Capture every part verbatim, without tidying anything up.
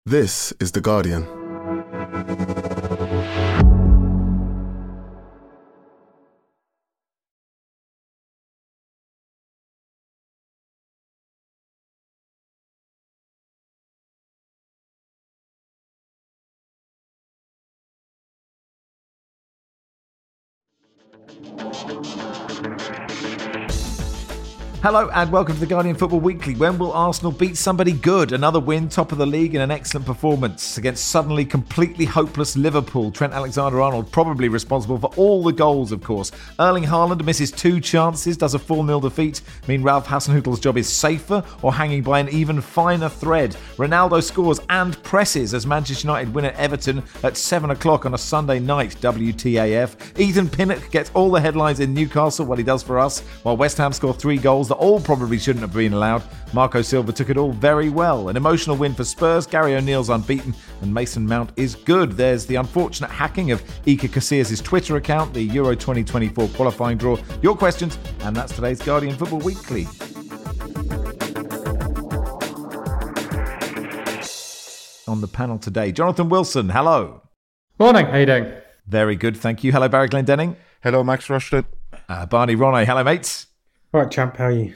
This is The Guardian. Hello and welcome to the Guardian Football Weekly. When will Arsenal beat somebody good? Another win, top of the league, and an excellent performance against suddenly completely hopeless Liverpool. Trent Alexander-Arnold probably responsible for all the goals, of course. Erling Haaland misses two chances. Does a four nil defeat mean Ralph Hasenhüttl's job is safer or hanging by an even finer thread? Ronaldo scores and presses as Manchester United win at Everton at seven o'clock on a Sunday night. W T A F. Ethan Pinnock gets all the headlines in Newcastle, what he does for us, while West Ham score three goals that all probably shouldn't have been allowed. Marco Silva took it all very well. An emotional win for Spurs. Gary O'Neill's unbeaten and Mason Mount is good. There's the unfortunate hacking of Iker Casillas' Twitter account, the Euro twenty twenty-four qualifying draw. Your questions, and that's today's Guardian Football Weekly. On the panel today, Jonathan Wilson, hello. Morning, how you doing? Very good, thank you. Hello, Barry Glendenning. Hello, Max Rushton. Uh, Barney Ronay, hello, mates. All right, champ, how are you?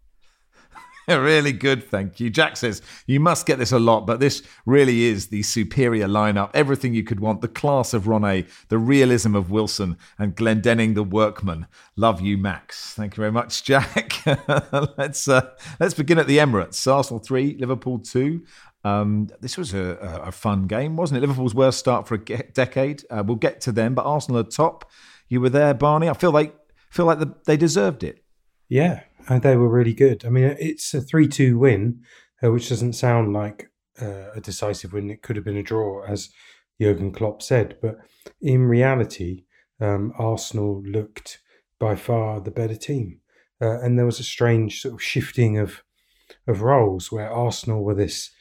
Really good, thank you. Jack says, you must get this a lot, but this really is the superior lineup. Everything you could want. The class of Ronay, the realism of Wilson, and Glendenning the workman. Love you, Max. Thank you very much, Jack. let's uh, let's begin at the Emirates. Arsenal three, Liverpool two. Um, this was a, a fun game, wasn't it? Liverpool's worst start for a decade. Uh, we'll get to them, but Arsenal are top. You were there, Barney. I feel like feel like the, they deserved it. Yeah, and they were really good. I mean, it's a three two win, uh, which doesn't sound like uh, a decisive win. It could have been a draw, as Jurgen Klopp said. But in reality, um, Arsenal looked by far the better team. Uh, and there was a strange sort of shifting of of roles where Arsenal were this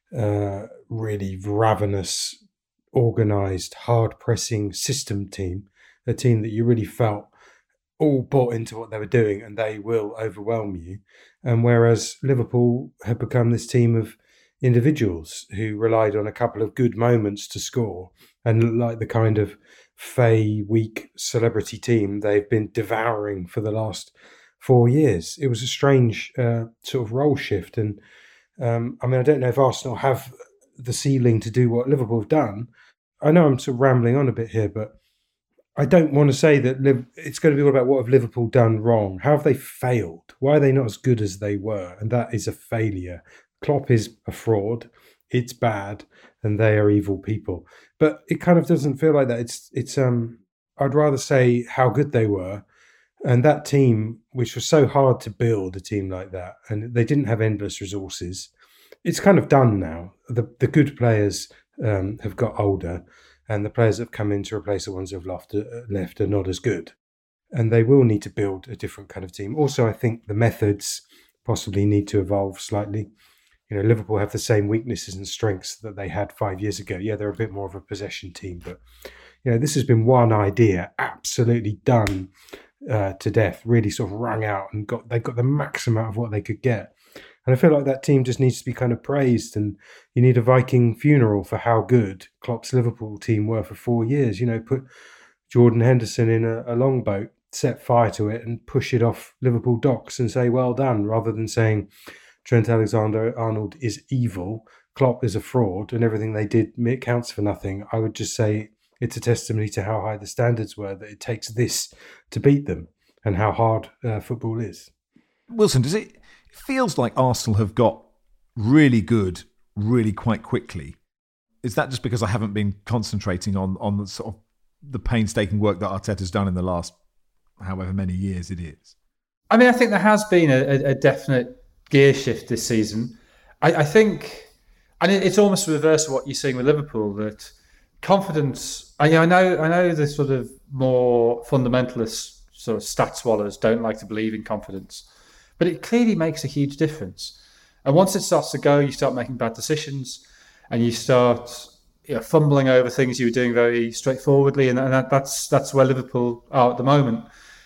uh, really ravenous, organised, hard-pressing system team, a team that you really felt all bought into what they were doing and they will overwhelm you. And whereas Liverpool had become this team of individuals who relied on a couple of good moments to score and like the kind of fey, weak celebrity team they've been devouring for the last four years. It was a strange uh, sort of role shift. And um, I mean, I don't know if Arsenal have the ceiling to do what Liverpool have done. I know I'm sort of rambling on a bit here, but I don't want to say that Liv- it's going to be all about what have Liverpool done wrong. How have they failed? Why are they not as good as they were? And that is a failure. Klopp is a fraud. It's bad, and they are evil people. But it kind of doesn't feel like that. It's it's. Um. I'd rather say how good they were, and that team, which was so hard to build, a team like that, and they didn't have endless resources. It's kind of done now. The the good players um, have got older. And the players that have come in to replace the ones who have left, uh, left are not as good. And they will need to build a different kind of team. Also, I think the methods possibly need to evolve slightly. You know, Liverpool have the same weaknesses and strengths that they had five years ago. Yeah, they're a bit more of a possession team. But, you know, this has been one idea absolutely done uh, to death, really sort of wrung out and got they got the maximum out of what they could get. And I feel like that team just needs to be kind of praised, and you need a Viking funeral for how good Klopp's Liverpool team were for four years. You know, put Jordan Henderson in a, a longboat, set fire to it and push it off Liverpool docks and say, well done, rather than saying Trent Alexander-Arnold is evil, Klopp is a fraud, and everything they did counts for nothing. I would just say it's a testimony to how high the standards were, that it takes this to beat them and how hard uh, football is. Wilson, does it... It feels like Arsenal have got really good, really quite quickly. Is that just because I haven't been concentrating on on the sort of the painstaking work that Arteta's done in the last however many years it is? I mean, I think there has been a, a definite gear shift this season. I, I think, and it's almost the reverse of what you're seeing with Liverpool, that confidence. I, I know, I know the sort of more fundamentalist sort of stat swallowers don't like to believe in confidence. But it clearly makes a huge difference. And once it starts to go, you start making bad decisions and you start you know, fumbling over things you were doing very straightforwardly. And that, that's that's where Liverpool are at the moment.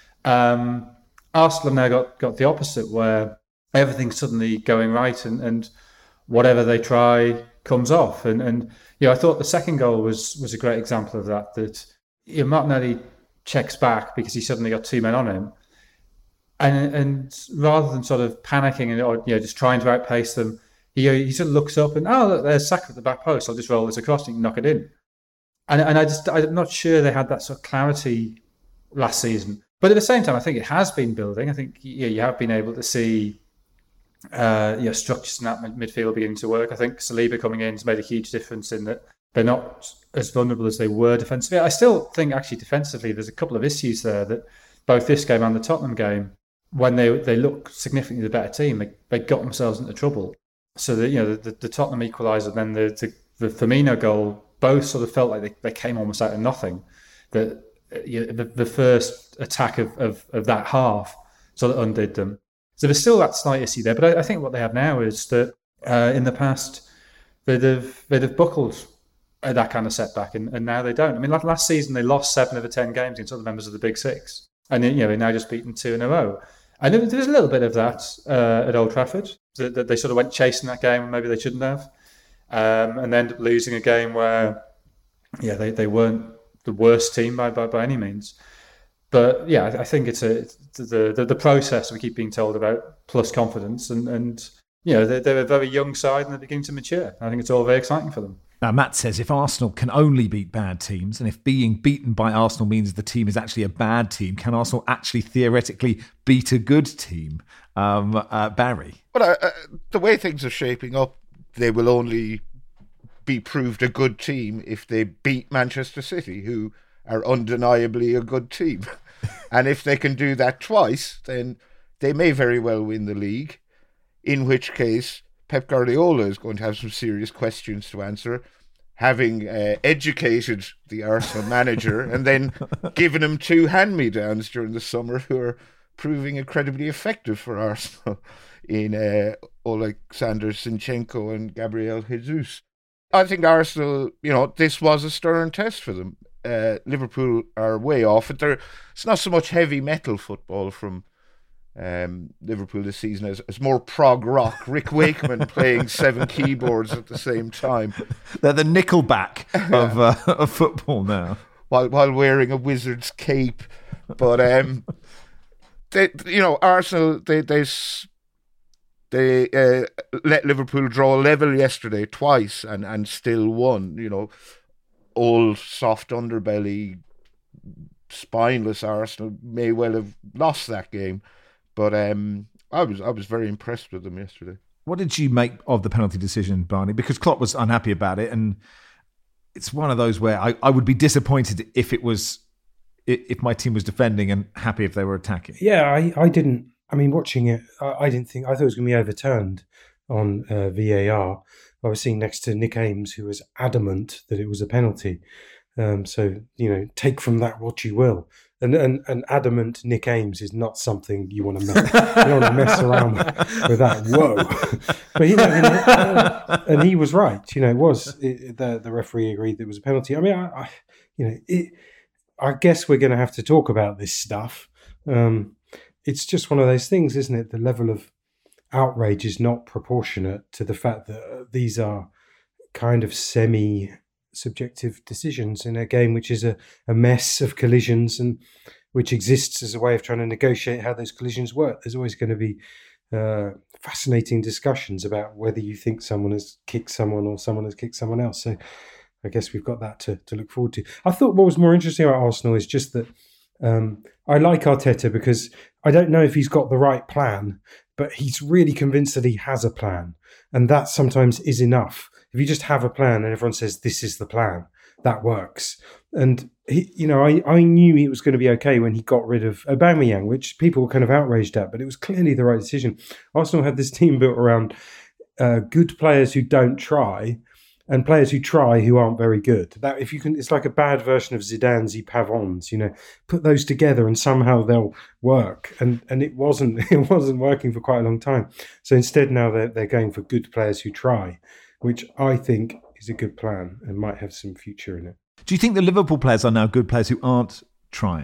Um, Arsenal have now got, got the opposite, where everything's suddenly going right and, and whatever they try comes off. And and you know, I thought the second goal was was a great example of that. That you know, Martinelli checks back because he suddenly got two men on him, and and rather than sort of panicking and or, you know just trying to outpace them, he he sort of looks up and oh look, there's Saka at the back post. I'll just roll this across and knock it in. And and I just I'm not sure they had that sort of clarity last season. But at the same time, I think it has been building. I think you, you have been able to see uh, you know, structures in that midfield beginning to work. I think Saliba coming in has made a huge difference in that they're not as vulnerable as they were defensively. I still think actually defensively there's a couple of issues there that both this game and the Tottenham game, when they they look significantly the better team, they, they got themselves into trouble. So that you know the, the Tottenham equaliser and then the, the the Firmino goal both sort of felt like they, they came almost out of nothing. That you know, the, the first attack of, of, of that half sort of undid them. So there's still that slight issue there. But I, I think what they have now is that uh, in the past, they'd have, they'd have buckled at that kind of setback, and, and now they don't. I mean, like last season, they lost seven of the ten games against other members of the Big Six. And you know, they're now just beaten two in a row. And there was a little bit of that uh, at Old Trafford, that, that they sort of went chasing that game and maybe they shouldn't have. Um, and then losing a game where, yeah, they, they weren't the worst team by, by by any means, but yeah, I think it's a it's the, the the process we keep being told about plus confidence, and and you know they're, they're a very young side and they're beginning to mature. I think it's all very exciting for them. Now, Matt says if Arsenal can only beat bad teams, and if being beaten by Arsenal means the team is actually a bad team, can Arsenal actually theoretically beat a good team? Um, uh, Barry, well, uh, the way things are shaping up, they will only be proved a good team if they beat Manchester City, who are undeniably a good team. And if they can do that twice, then they may very well win the league, in which case Pep Guardiola is going to have some serious questions to answer, having uh, educated the Arsenal manager and then given him two hand-me-downs during the summer who are proving incredibly effective for Arsenal in uh, Alexander Zinchenko and Gabriel Jesus. I think Arsenal, you know, this was a stern test for them. Uh, Liverpool are way off it. There, it's not so much heavy metal football from um, Liverpool this season as, as more prog rock. Rick Wakeman playing seven keyboards at the same time. They're the Nickelback of uh, of football now, while while wearing a wizard's cape. But um, they, you know, Arsenal they they. They uh, let Liverpool draw level yesterday twice and, and still won. You know, old soft underbelly, spineless Arsenal may well have lost that game, but um, I was I was very impressed with them yesterday. What did you make of the penalty decision, Barney? Because Klopp was unhappy about it, and it's one of those where I, I would be disappointed if it was if my team was defending and happy if they were attacking. Yeah, I, I didn't. I mean, watching it, I, I didn't think, I thought it was going to be overturned on uh, V A R. I was sitting next to Nick Ames, who was adamant that it was a penalty. Um, so, you know, take from that what you will. And and, and adamant Nick Ames is not something you want to mess, you don't want to mess around with, with that. Whoa. But, you know, and, uh, and he was right. You know, it was, it, the, the referee agreed that it was a penalty. I mean, I, I you know, it, I guess we're going to have to talk about this stuff. Um It's just one of those things, isn't it? The level of outrage is not proportionate to the fact that these are kind of semi-subjective decisions in a game which is a, a mess of collisions and which exists as a way of trying to negotiate how those collisions work. There's always going to be uh, fascinating discussions about whether you think someone has kicked someone or someone has kicked someone else. So I guess we've got that to, to look forward to. I thought what was more interesting about Arsenal is just that Um, I like Arteta because I don't know if he's got the right plan, but he's really convinced that he has a plan. And that sometimes is enough. If you just have a plan and everyone says, this is the plan, that works. And, he, you know, I, I knew it was going to be okay when he got rid of Aubameyang, which people were kind of outraged at, but it was clearly the right decision. Arsenal had this team built around uh, good players who don't try and players who try who aren't very good. That if you can, it's like a bad version of Zidane's Pavons. You know, put those together and somehow they'll work. And and it wasn't it wasn't working for quite a long time. So instead, now they're they're going for good players who try, which I think is a good plan and might have some future in it. Do you think the Liverpool players are now good players who aren't trying?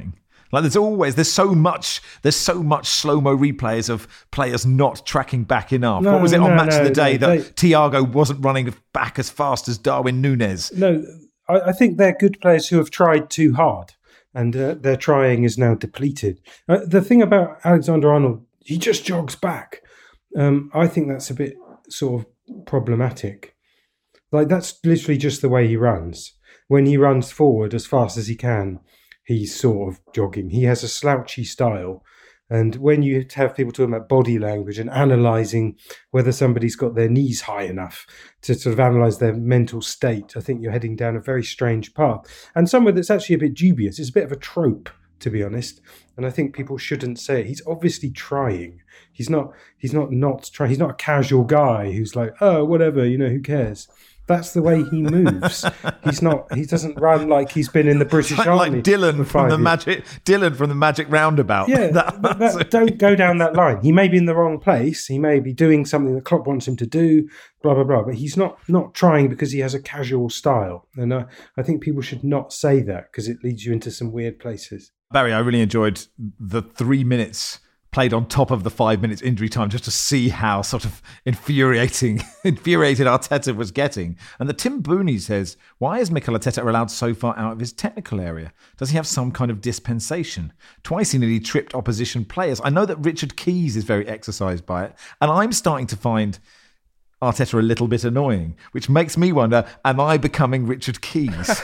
Like there's always there's so much there's so much slow mo replays of players not tracking back enough. No, what was it on no, Match no, of the Day no, that they, Thiago wasn't running back as fast as Darwin Núñez? No, I, I think they're good players who have tried too hard, and uh, their trying is now depleted. Uh, the thing about Alexander Arnold, he just jogs back. Um, I think that's a bit sort of problematic. Like that's literally just the way he runs. When he runs forward as fast as he can, he's sort of jogging. He has a slouchy style. And when you have people talking about body language and analysing whether somebody's got their knees high enough to sort of analyse their mental state, I think you're heading down a very strange path. And somewhere that's actually a bit dubious. It's a bit of a trope, to be honest. And I think people shouldn't say it. He's obviously trying. He's not, he's not not trying. He's not a casual guy who's like, oh, whatever, you know, who cares? That's the way he moves. He's not. He doesn't run like he's been in the British like, Army. Like Dylan from the years. magic. Dylan from the Magic Roundabout. Yeah, that, that, that, don't go down that line. He may be in the wrong place. He may be doing something that Klopp wants him to do. Blah blah blah. But he's not not trying because he has a casual style. And uh, I think people should not say that because it leads you into some weird places. Barry, I really enjoyed the three minutes played on top of the five minutes injury time just to see how sort of infuriating, infuriated Arteta was getting. And the Tim Booney says, why is Mikel Arteta allowed so far out of his technical area? Does he have some kind of dispensation? Twice he nearly tripped opposition players. I know that Richard Keys is very exercised by it, and I'm starting to find Arteta a little bit annoying, which makes me wonder, am I becoming Richard Keys?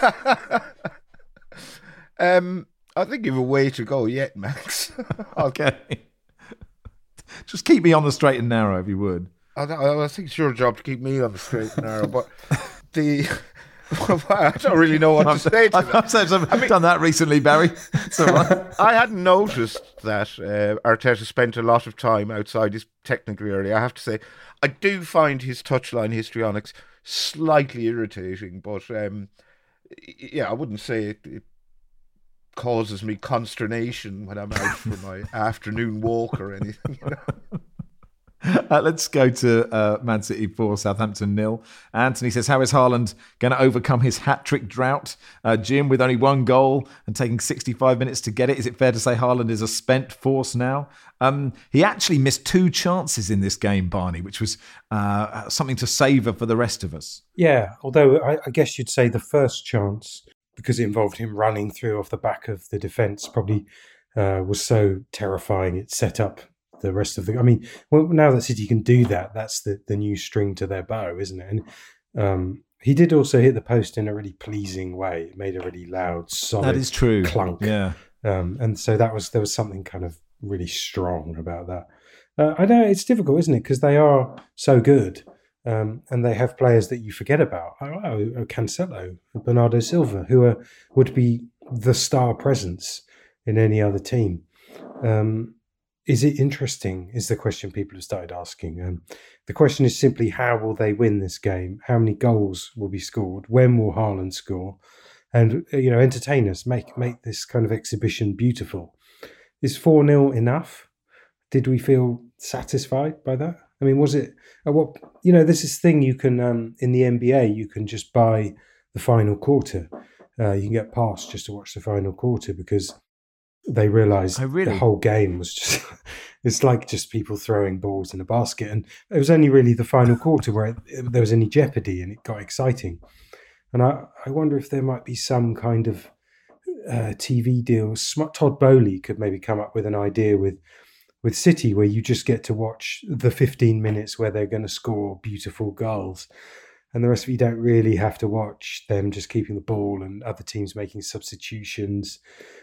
um, I think you've a way to go yet, Max. Okay. Just keep me on the straight and narrow, if you would. I, I think it's your job to keep me on the straight and narrow, but the I don't really know what to say to I've, that. I've, said some, I mean, done that recently, Barry. It's all right. I hadn't noticed that uh, Arteta spent a lot of time outside his technical area. I have to say, I do find his touchline histrionics slightly irritating, but um, yeah, I wouldn't say it, it causes me consternation when I'm out for my afternoon walk or anything. You know? Uh, let's go to uh, Man City four, Southampton nil. Anthony says, how is Haaland going to overcome his hat-trick drought? Uh, Jim, with only one goal and taking sixty-five minutes to get it, is it fair to say Haaland is a spent force now? Um, he actually missed two chances in this game, Barney, which was uh, something to savour for the rest of us. Yeah, although I, I guess you'd say the first chance, because it involved him running through off the back of the defence, probably uh, was so terrifying it set up the rest of the... I mean, well, now that City can do that, that's the, the new string to their bow, isn't it? And um, he did also hit the post in a really pleasing way. It made a really loud, solid that is true. clunk. Yeah. Um, and so that was there was something kind of really strong about that. Uh, I know it's difficult, isn't it? Because they are so good. Um, and they have players that you forget about. Oh, oh, Cancelo, Bernardo Silva, who are, would be the star presence in any other team. Um, is it interesting, is the question people have started asking. Um, the question is simply, how will they win this game? How many goals will be scored? When will Haaland score? And, you know, entertain us, make, make this kind of exhibition beautiful. Is four nil enough? Did we feel satisfied by that? I mean, was it, uh, what, you know, this is thing you can, um, in the N B A, you can just buy the final quarter. Uh, you can get past just to watch the final quarter because they realise oh, really? the whole game was just, it's like just people throwing balls in a basket. And it was only really the final quarter where it, it, there was any jeopardy and it got exciting. And I, I wonder if there might be some kind of uh, T V deal. Todd Bowley could maybe come up with an idea with, with City where you just get to watch the fifteen minutes where they're going to score beautiful goals. And the rest of you don't really have to watch them just keeping the ball and other teams making substitutions.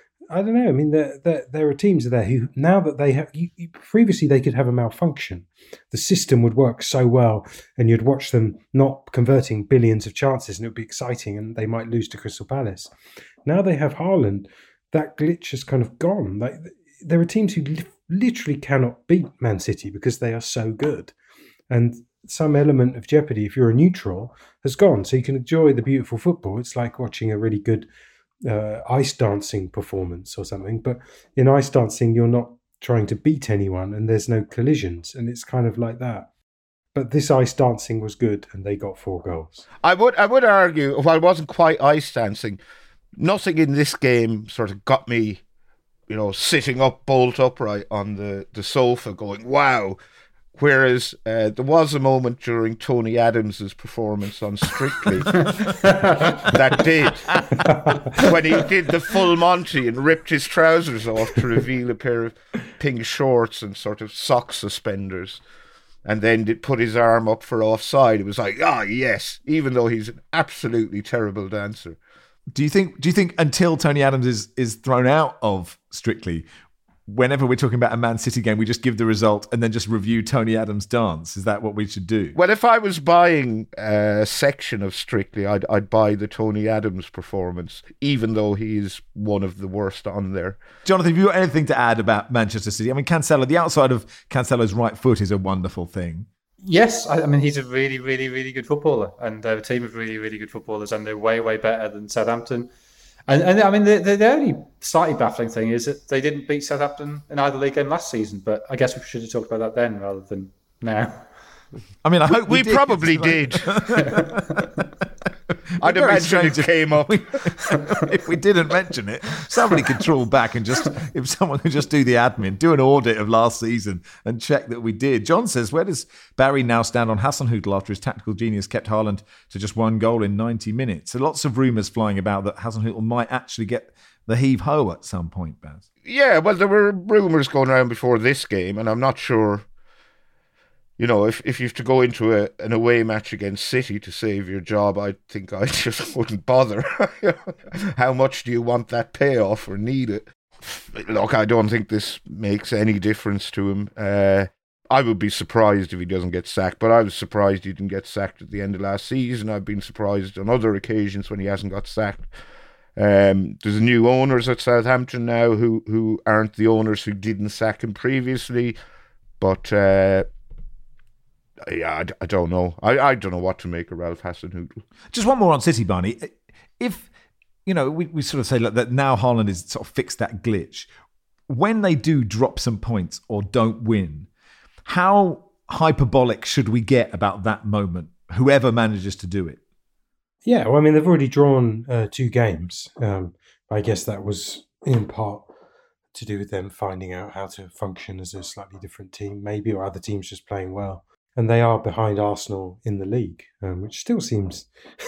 I don't know. I mean, there, there, there are teams there who, now that they have, you, you, previously they could have a malfunction. The system would work so well and you'd watch them not converting billions of chances and it would be exciting and they might lose to Crystal Palace. Now they have Haaland, that glitch has kind of gone. Like, there are teams who li- literally cannot beat Man City because they are so good. And some element of jeopardy, if you're a neutral, has gone. So you can enjoy the beautiful football. It's like watching a really good uh, ice dancing performance or something. But in ice dancing, you're not trying to beat anyone and there's no collisions. And it's kind of like that. But this ice dancing was good and they got four goals. I would I would argue, while it wasn't quite ice dancing, nothing in this game sort of got me you know, sitting up bolt upright on the, the sofa going, wow. Whereas uh, there was a moment during Tony Adams' performance on Strictly that did, when he did the full Monty and ripped his trousers off to reveal a pair of pink shorts and sort of sock suspenders, and then did put his arm up for offside. It was like, ah, yes, even though he's an absolutely terrible dancer. Do you think? Do you think until Tony Adams is is thrown out of Strictly, whenever we're talking about a Man City game, we just give the result and then just review Tony Adams' dance? Is that what we should do? Well, if I was buying a section of Strictly, I'd I'd buy the Tony Adams performance, even though he is one of the worst on there. Jonathan, have you got anything to add about Manchester City? I mean, Cancelo, the outside of Cancelo's right foot is a wonderful thing. Yes, I, I mean, he's a really, really, really good footballer, and they're a team of really, really good footballers, and they're way, way better than Southampton. And, and I mean, the, the, the only slightly baffling thing is that they didn't beat Southampton in either league game last season, but I guess we should have talked about that then rather than now. I mean, I hope we, we did. probably did. I'd imagine it came up. We, if we didn't mention it, somebody could trawl back and just, if someone could just do the admin, do an audit of last season and check that we did. John says, where does Barry now stand on Hasenhüttl after his tactical genius kept Haaland to just one goal in ninety minutes? So lots of rumours flying about that Hasenhüttl might actually get the heave-ho at some point, Baz. Yeah, well, there were rumours going around before this game, and I'm not sure. You know, if, if you have to go into a, an away match against City to save your job, I think I just wouldn't bother. How much do you want that payoff or need it? Look, I don't think this makes any difference to him. Uh, I would be surprised if he doesn't get sacked, but I was surprised he didn't get sacked at the end of last season. I've been surprised on other occasions when he hasn't got sacked. Um, there's new owners at Southampton now who, who aren't the owners who didn't sack him previously, but... Uh, Yeah, I, I don't know. I, I don't know what to make of Ralph Hasenhüttl. Just one more on City, Barney. If, you know, we, we sort of say like, that now Haaland has sort of fixed that glitch. When they do drop some points or don't win, how hyperbolic should we get about that moment, whoever manages to do it? Yeah, well, I mean, they've already drawn uh, two games. Um, I guess that was in part to do with them finding out how to function as a slightly different team, maybe, or other teams just playing well. And they are behind Arsenal in the league, um, which still seems...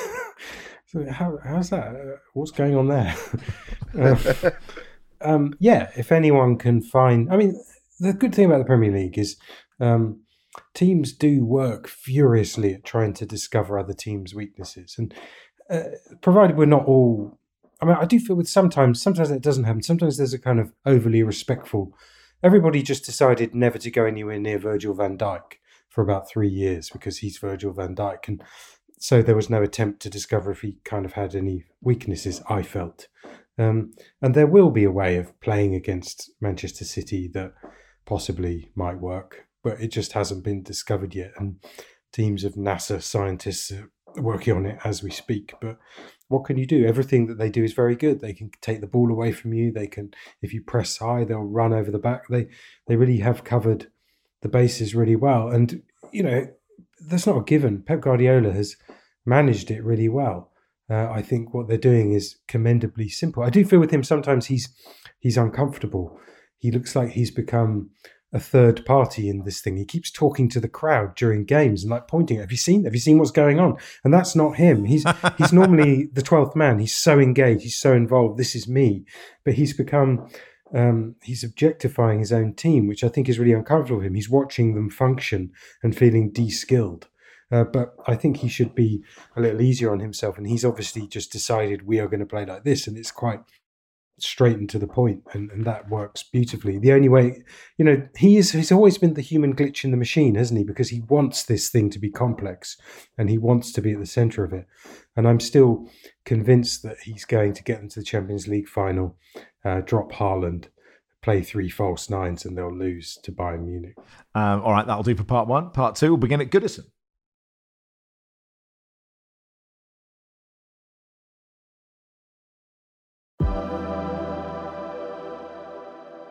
so how, how's that? Uh, what's going on there? uh, um, yeah, if anyone can find... I mean, the good thing about the Premier League is um, teams do work furiously at trying to discover other teams' weaknesses. And uh, provided we're not all... I mean, I do feel with sometimes, sometimes that doesn't happen. Sometimes there's a kind of overly respectful... Everybody just decided never to go anywhere near Virgil van Dijk for about three years because he's Virgil van Dijk. And so there was no attempt to discover if he kind of had any weaknesses, I felt. Um, and there will be a way of playing against Manchester City that possibly might work, but it just hasn't been discovered yet. And teams of NASA scientists are working on it as we speak. But what can you do? Everything that they do is very good. They can take the ball away from you. They can, if you press high, they'll run over the back. They, they really have covered the bases really well. And, you know, that's not a given. Pep Guardiola has managed it really well. Uh, I think what they're doing is commendably simple. I do feel with him sometimes he's he's uncomfortable. He looks like he's become a third party in this thing. He keeps talking to the crowd during games and like pointing, have you seen? Have you seen what's going on? And that's not him. He's he's normally the twelfth man. He's so engaged. He's so involved. This is me. But he's become... Um, he's objectifying his own team, which I think is really uncomfortable for him. He's watching them function and feeling de-skilled. Uh, but I think he should be a little easier on himself. And he's obviously just decided we are going to play like this. And it's quite straight and to the point. And, and that works beautifully. The only way, you know, he is, he's always been the human glitch in the machine, hasn't he? Because he wants this thing to be complex and he wants to be at the centre of it. And I'm still convinced that he's going to get them to the Champions League final, uh, drop Haaland, play three false nines, and they'll lose to Bayern Munich. Um, all right, that'll do for part one. Part two, we'll begin at Goodison.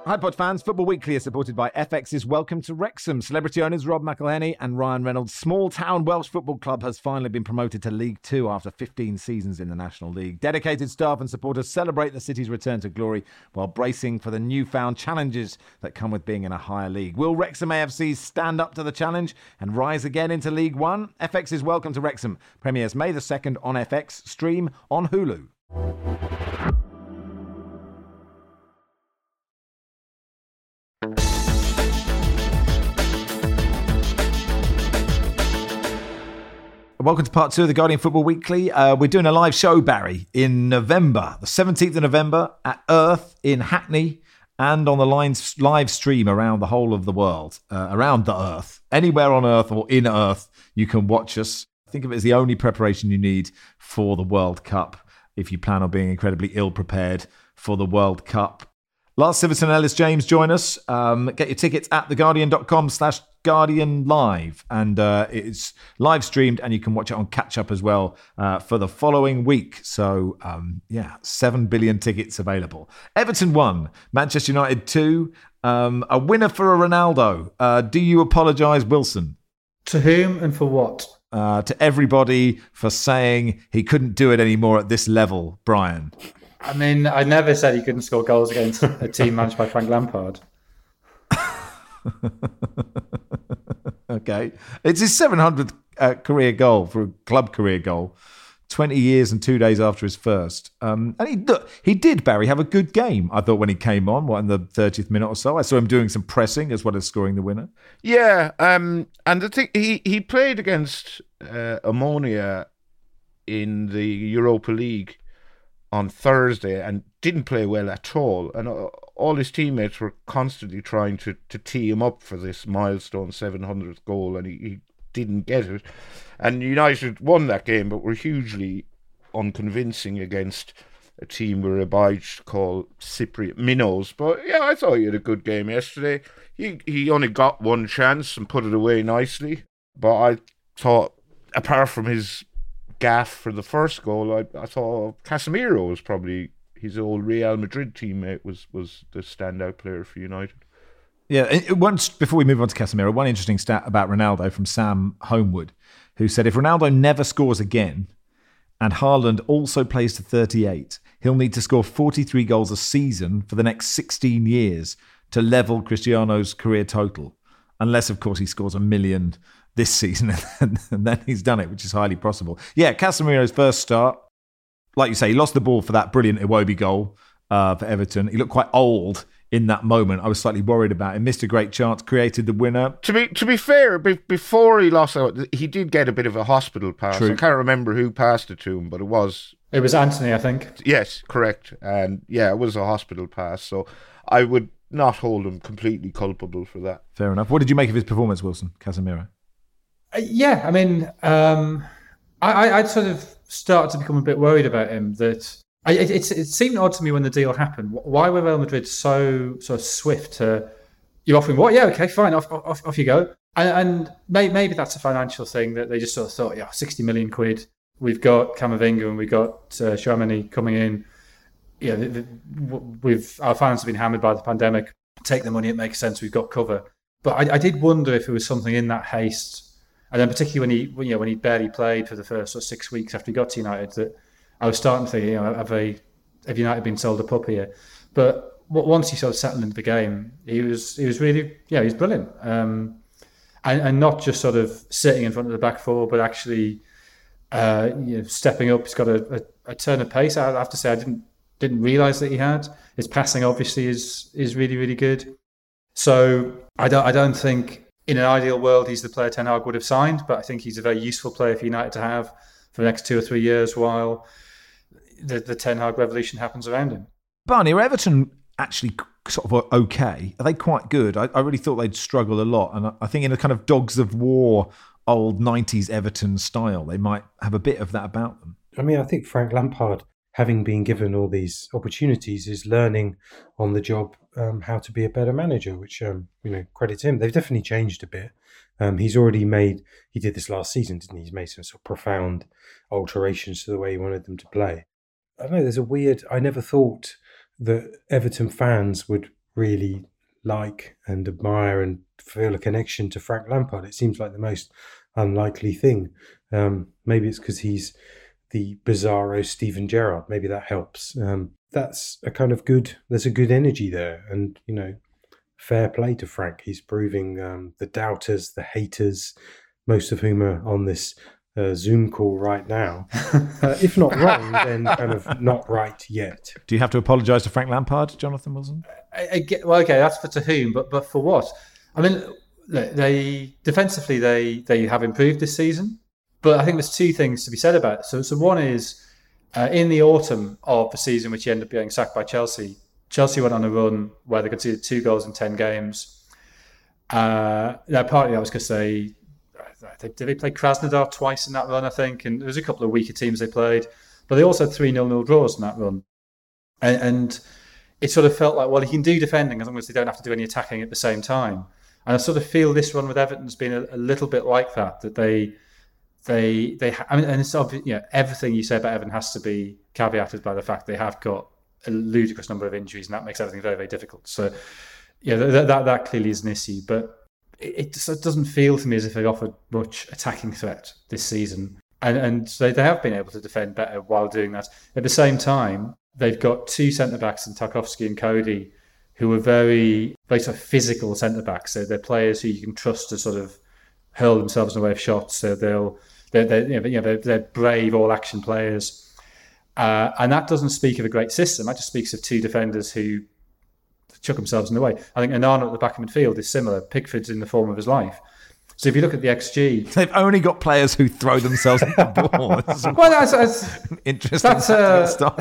Hi, Pod fans. Football Weekly is supported by F X's Welcome to Wrexham. Celebrity owners Rob McElhenney and Ryan Reynolds' small-town Welsh football club has finally been promoted to League Two after fifteen seasons in the National League. Dedicated staff and supporters celebrate the city's return to glory while bracing for the newfound challenges that come with being in a higher league. Will Wrexham A F C stand up to the challenge and rise again into League One? F X's Welcome to Wrexham premieres May the second on F X, stream on Hulu. Welcome to part two of the Guardian Football Weekly. Uh, we're doing a live show, Barry, in November, the seventeenth of November at Earth in Hackney and on the lines, live stream around the whole of the world, uh, around the Earth. Anywhere on Earth or in Earth, you can watch us. Think of it as the only preparation you need for the World Cup if you plan on being incredibly ill-prepared for the World Cup. Lars Siverton and Ellis James join us. Um, get your tickets at theguardian.com slash Guardian Live. And uh, it's live streamed and you can watch it on Catch Up as well uh, for the following week. So, um, yeah, seven billion tickets available. Everton won. Manchester United two. Um, a winner for a Ronaldo. Uh, do you apologise, Wilson? To whom and for what? Uh, to everybody for saying he couldn't do it anymore at this level, Brian. I mean, I never said he couldn't score goals against a team managed by Frank Lampard. Okay. It's his seven hundredth uh, career goal for a club career goal, twenty years and two days after his first. Um, and he look, he did, Barry, have a good game, I thought, when he came on, what, in the thirtieth minute or so. I saw him doing some pressing as well as scoring the winner. Yeah, um, and the thing, he, he played against uh, Ammonia in the Europa League on Thursday and didn't play well at all. And uh, all his teammates were constantly trying to, to tee him up for this milestone seven hundredth goal, and he, he didn't get it. And United won that game, but were hugely unconvincing against a team we're obliged to call Cypriot Minnows. But yeah, I thought he had a good game yesterday. He, he only got one chance and put it away nicely. But I thought, apart from his gaff for the first goal, I, I thought Casemiro was probably his old Real Madrid teammate was was the standout player for United. Yeah, it, once before we move on to Casemiro, one interesting stat about Ronaldo from Sam Homewood, who said if Ronaldo never scores again and Haaland also plays to thirty-eight, he'll need to score forty-three goals a season for the next sixteen years to level Cristiano's career total. Unless, of course, he scores a million this season and then he's done it, which is highly possible. Yeah, Casemiro's first start, like you say, he lost the ball for that brilliant Iwobi goal uh, for Everton. He looked quite old in that moment. I was slightly worried about him. Missed a great chance, created the winner. To be to be fair, be, before he lost out, he did get a bit of a hospital pass. True. I can't remember who passed it to him, but it was... It was Anthony, I think. Yes, correct. And yeah, it was a hospital pass. So I would not hold him completely culpable for that. Fair enough. What did you make of his performance, Wilson, Casemiro? Uh, yeah, I mean, um, I, I, I'd sort of started to become a bit worried about him. That I, it, it, it seemed odd to me when the deal happened. Why were Real Madrid so sort of swift to you offering what? Yeah, okay, fine, off off, off you go. And, and maybe, maybe that's a financial thing that they just sort of thought, yeah, sixty million quid. We've got Camavinga and we've got uh, Tchouaméni coming in. Yeah, the, the, we've our fans have been hammered by the pandemic. Take the money, it makes sense. We've got cover. But I, I did wonder if it was something in that haste. And then particularly when he, you know, when he barely played for the first sort of six weeks after he got to United, that I was starting to think, you know, have they, have United been sold a pup here? But once he sort of settled into the game, he was, he was really, yeah, he was brilliant. Um, and, and not just sort of sitting in front of the back four, but actually, uh, you know, stepping up. He's got a, a, a turn of pace. I have to say, I didn't didn't realise that he had. His passing obviously is is really really good. So I don't I don't think. In an ideal world, he's the player Ten Hag would have signed, but I think he's a very useful player for United to have for the next two or three years while the, the Ten Hag revolution happens around him. Barney, are Everton actually sort of okay? Are they quite good? I, I really thought they'd struggle a lot. And I think in a kind of Dogs of War, old nineties Everton style, they might have a bit of that about them. I mean, I think Frank Lampard, having been given all these opportunities, is learning on the job um, how to be a better manager, which, um, you know, credit to him. They've definitely changed a bit. Um, he's already made, he did this last season, didn't he? He's made some sort of profound alterations to the way he wanted them to play. I don't know, there's a weird, I never thought that Everton fans would really like and admire and feel a connection to Frank Lampard. It seems like the most unlikely thing. Um, maybe it's because he's the bizarro Steven Gerrard. Maybe that helps. Um, that's a kind of good, there's a good energy there. And, you know, fair play to Frank. He's proving um, the doubters, the haters, most of whom are on this uh, Zoom call right now. Uh, if not wrong, then kind of not right yet. Do you have to apologise to Frank Lampard, Jonathan Wilson? I, I get, well, okay, that's for to whom, but but for what? I mean, look, they defensively they they have improved this season, but I think there's two things to be said about it. So so one is uh, in the autumn of the season, which ended up being sacked by Chelsea. Chelsea went on a run where they conceded two goals in ten games. Uh, now, partly that was because they, they did they play Krasnodar twice in that run, I think, and there was a couple of weaker teams they played, but they also had three nil-nil draws in that run, and, and it sort of felt like, well, you can do defending as long as they don't have to do any attacking at the same time. And I sort of feel this run with Everton's been a, a little bit like that. That they, they, they. I mean, and it's obvious, you know, everything you say about Everton has to be caveated by the fact they have got a ludicrous number of injuries, and that makes everything very, very difficult. So, yeah, that that, that clearly is an issue. But it, it just doesn't feel to me as if they offered much attacking threat this season, and and they they have been able to defend better while doing that. At the same time, they've got two centre backs in Tarkowski and Cody, who are very, very sort of physical centre backs. So they're players who you can trust to sort of hurl themselves in the way of shots. So they'll they're, they're you know, you know they're, they're brave all action players. Uh, and that doesn't speak of a great system. That just speaks of two defenders who chuck themselves in the way. I think Onana at the back of midfield is similar. Pickford's in the form of his life. So if you look at the X G... They've only got players who throw themselves at the ball. Well, that's, that's interesting. That's a,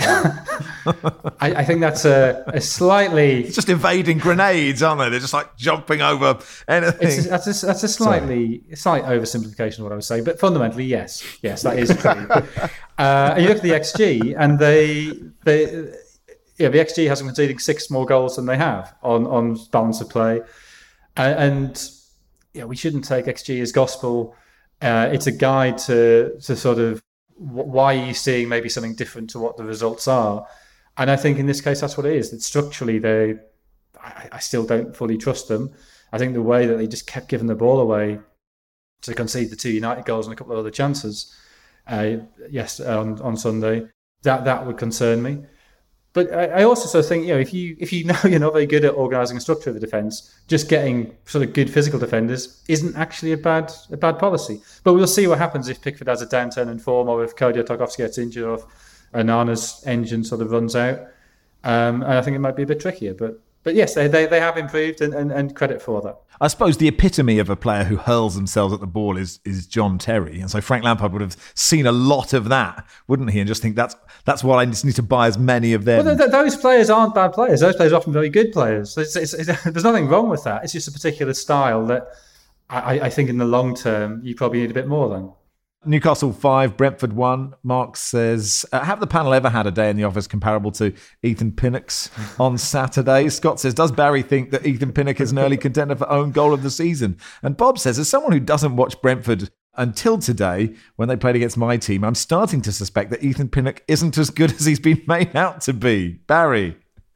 I, I think that's a, a slightly... It's just evading grenades, aren't they? They're just like jumping over anything. It's a, that's, a, that's a slightly slight oversimplification of what I was saying, but fundamentally, yes. Yes, that is true. uh, and you look at the X G, and they... they yeah, the X G has them conceding six more goals than they have on, on balance of play. And... and yeah, we shouldn't take X G as gospel. Uh, it's a guide to to sort of why are you seeing maybe something different to what the results are. And I think in this case, that's what it is. That structurally, they, I, I still don't fully trust them. I think the way that they just kept giving the ball away to concede the two United goals and a couple of other chances, uh, yes, on, on Sunday, that that would concern me. But I also sort of think, you know, if you if you know you're not very good at organising a structure of the defence, just getting sort of good physical defenders isn't actually a bad a bad policy. But we'll see what happens if Pickford has a downturn in form, or if Cody or Tarkowski gets injured, or if Onana's engine sort of runs out. Um, and I think it might be a bit trickier. But but yes, they they, they have improved, and, and, and credit for that. I suppose the epitome of a player who hurls themselves at the ball is is John Terry. And so Frank Lampard would have seen a lot of that, wouldn't he? And just think that's that's why I just need to buy as many of them. Well, th- th- those players aren't bad players. Those players are often very good players. It's, it's, it's, there's nothing wrong with that. It's just a particular style that I, I think in the long term you probably need a bit more than. Newcastle five, Brentford one. Mark says, uh, have the panel ever had a day in the office comparable to Ethan Pinnock's on Saturday? Scott says, does Barry think that Ethan Pinnock is an early contender for own goal of the season? And Bob says, as someone who doesn't watch Brentford until today, when they played against my team, I'm starting to suspect that Ethan Pinnock isn't as good as he's been made out to be. Barry?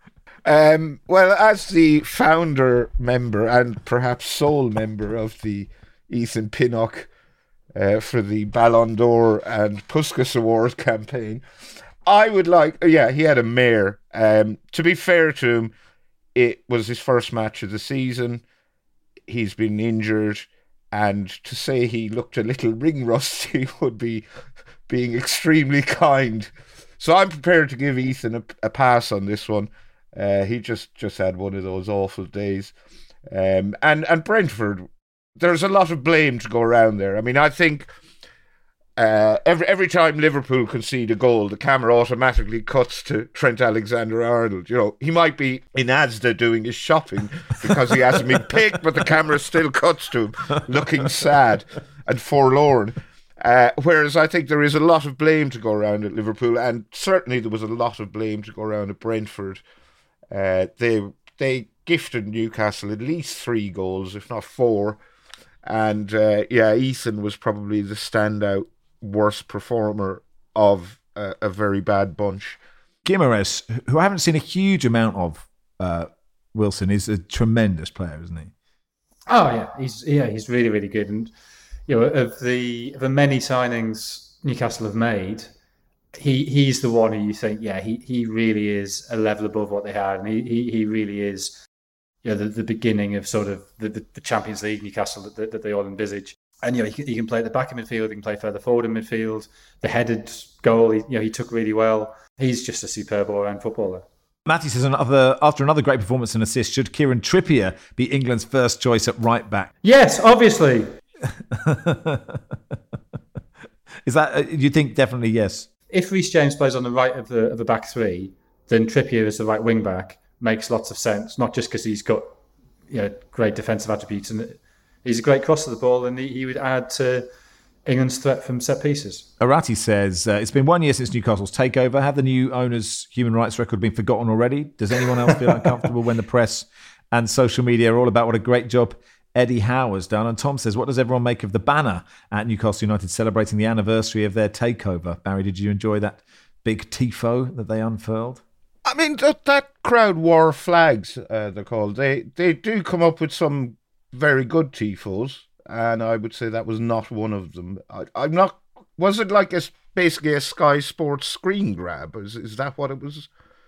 Um, well, as the founder member and perhaps sole member of the Ethan Pinnock Uh, for the Ballon d'Or and Puskas Award campaign, I would like, yeah, he had a mare. Um, to be fair to him, it was his first match of the season. He's been injured, and to say he looked a little ring rusty would be being extremely kind. So I'm prepared to give Ethan a, a pass on this one. Uh, he just, just had one of those awful days. Um, and, and Brentford, there's a lot of blame to go around there. I mean, I think uh, every every time Liverpool concede a goal, the camera automatically cuts to Trent Alexander-Arnold. You know, he might be in Asda doing his shopping because he hasn't been picked, but the camera still cuts to him, looking sad and forlorn. Uh, whereas I think there is a lot of blame to go around at Liverpool, and certainly there was a lot of blame to go around at Brentford. Uh, they they gifted Newcastle at least three goals, if not four. And uh, yeah, Ethan was probably the standout worst performer of a, a very bad bunch. Guimaraes, who I haven't seen a huge amount of uh, Wilson is a tremendous player, isn't he? Oh yeah, he's yeah he's really really good, and you know of the of the many signings Newcastle have made, he he's the one who you think yeah he, he really is a level above what they had, and he he, he really is you know the, the beginning of sort of the, the, the Champions League Newcastle that, that they all envisage. And you know he can, he can play at the back of midfield, he can play further forward in midfield. The headed goal, he, you know he took really well. He's just a superb all-round footballer. Matty says, another, after another great performance and assist, should Kieran Trippier be England's first choice at right back? Yes, obviously. Is that, uh, you think definitely yes? If Reece James plays on the right of the of the back three, then Trippier as the right wing back makes lots of sense. Not just because he's got you know great defensive attributes, and he's a great crosser of the ball, and he, he would add to England's threat from set pieces. Arati says, uh, it's been one year since Newcastle's takeover. Have the new owners' human rights record been forgotten already? Does anyone else feel uncomfortable when the press and social media are all about what a great job Eddie Howe has done? And Tom says, what does everyone make of the banner at Newcastle United celebrating the anniversary of their takeover? Barry, did you enjoy that big tifo that they unfurled? I mean, that, that crowd wore flags, uh, they're called. They, they do come up with some very good tifos. And I would say that was not one of them. I, I'm not. Was it like a basically a Sky Sports screen grab? Is is that what it was?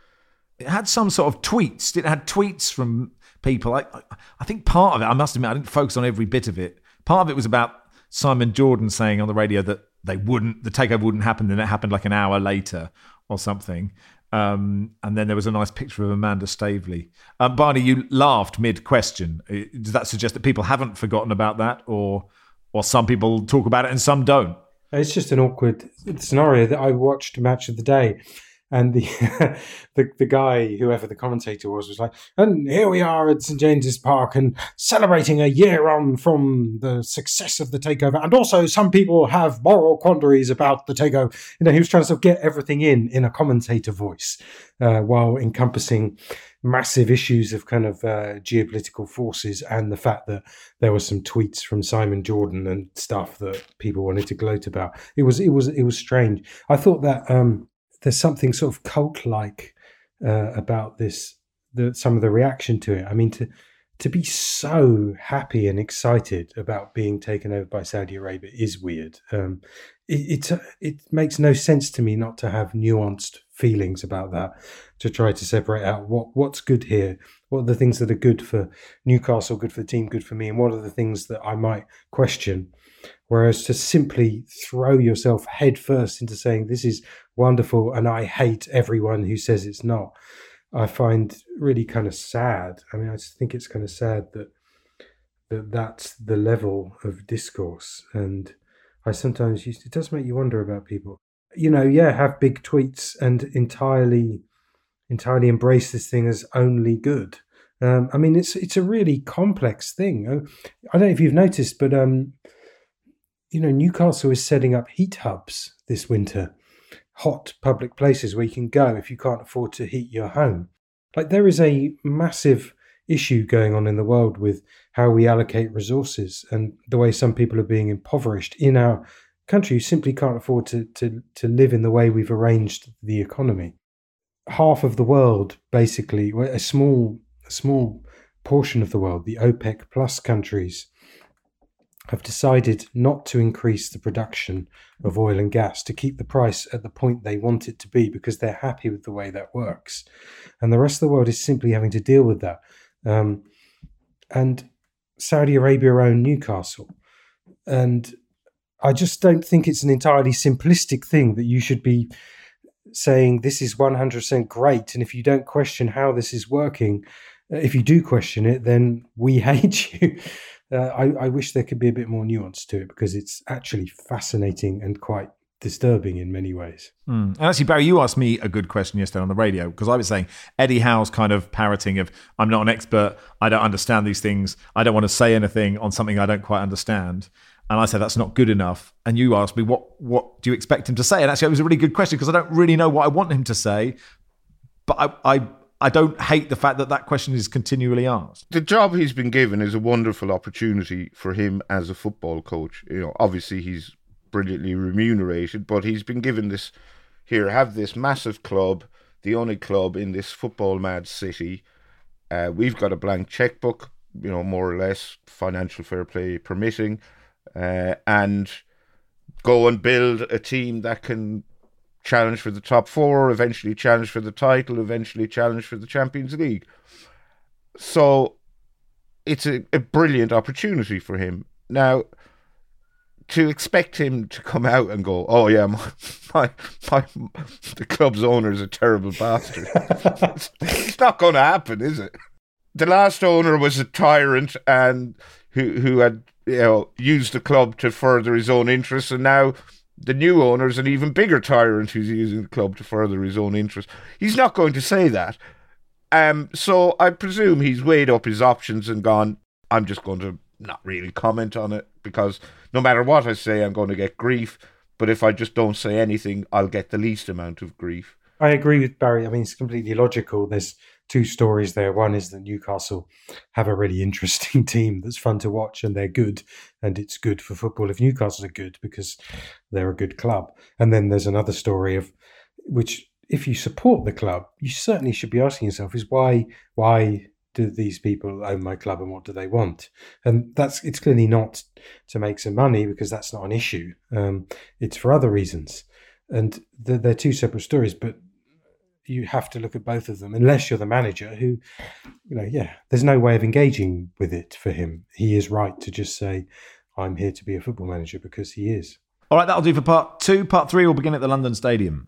It had some sort of tweets. It had tweets from people. I I think part of it, I must admit, I didn't focus on every bit of it. Part of it was about Simon Jordan saying on the radio that they wouldn't, the takeover wouldn't happen, and it happened like an hour later or something. Um, and then there was a nice picture of Amanda Staveley. Um, Barney, you laughed mid-question. Does that suggest that people haven't forgotten about that, or or some people talk about it and some don't? It's just an awkward scenario that I watched Match of the Day, and the the, the guy, whoever the commentator was, was like, and here we are at St James's Park and celebrating a year on from the success of the takeover. And also some people have moral quandaries about the takeover. You know, he was trying to sort of get everything in in a commentator voice uh, while encompassing massive issues of kind of uh, geopolitical forces and the fact that there were some tweets from Simon Jordan and stuff that people wanted to gloat about. It was, it was, it was strange. I thought that, um, there's something sort of cult-like uh, about this, the, some of the reaction to it. I mean, to to be so happy and excited about being taken over by Saudi Arabia is weird. Um, it, it it makes no sense to me not to have nuanced feelings about that, to try to separate out what what's good here, what are the things that are good for Newcastle, good for the team, good for me, and what are the things that I might question. Whereas to simply throw yourself headfirst into saying this is wonderful and I hate everyone who says it's not, I find really kind of sad. I mean, I just think it's kind of sad that that that's the level of discourse. And I sometimes used, it does make you wonder about people. You know, yeah, have big tweets and entirely entirely embrace this thing as only good. Um, I mean, it's it's a really complex thing. I don't know if you've noticed, but um, you know, Newcastle is setting up heat hubs this winter, hot public places where you can go if you can't afford to heat your home. Like, there is a massive issue going on in the world with how we allocate resources and the way some people are being impoverished in our country who simply can't afford to to to live in the way we've arranged the economy. Half of the world, basically, a small a small portion of the world, the OPEC plus countries, have decided not to increase the production of oil and gas, to keep the price at the point they want it to be because they're happy with the way that works. And the rest of the world is simply having to deal with that. Um, and Saudi Arabia own Newcastle. And I just don't think it's an entirely simplistic thing that you should be saying this is one hundred percent great. And if you don't question how this is working, if you do question it, then we hate you. Uh, I, I wish there could be a bit more nuance to it because it's actually fascinating and quite disturbing in many ways. Mm. And actually, Barry, you asked me a good question yesterday on the radio because I was saying Eddie Howe's kind of parroting of, I'm not an expert, I don't understand these things, I don't want to say anything on something I don't quite understand. And I said, that's not good enough. And you asked me, what what do you expect him to say? And actually, it was a really good question because I don't really know what I want him to say. But I... I I don't hate the fact that that question is continually asked. The job he's been given is a wonderful opportunity for him as a football coach. You know, obviously he's brilliantly remunerated, but he's been given this, here, have this massive club, the only club in this football mad city, Uh, we've got a blank checkbook, you know, more or less, financial fair play permitting, uh, and go and build a team that can challenge for the top four, eventually challenge for the title, eventually challenge for the Champions League. So it's a, a brilliant opportunity for him. Now, to expect him to come out and go, oh yeah, my, my, my the club's owner is a terrible bastard. It's not going to happen, is it? The last owner was a tyrant and who who had, you know, used the club to further his own interests, and now the new owner is an even bigger tyrant who's using the club to further his own interests. He's not going to say that. Um, so I presume he's weighed up his options and gone, I'm just going to not really comment on it, because no matter what I say, I'm going to get grief. But if I just don't say anything, I'll get the least amount of grief. I agree with Barry. I mean, it's completely logical. There's two stories there. One is that Newcastle have a really interesting team that's fun to watch, and they're good, and it's good for football if Newcastle are good because they're a good club. And then there's another story of which, if you support the club, you certainly should be asking yourself is why why do these people own my club and what do they want? And that's it's clearly not to make some money, because that's not an issue. Um, it's for other reasons. And they're, they're two separate stories, but you have to look at both of them, unless you're the manager who, you know, yeah, there's no way of engaging with it for him. He is right to just say, I'm here to be a football manager, because he is. All right, that'll do for part two. Part three will begin at the London Stadium.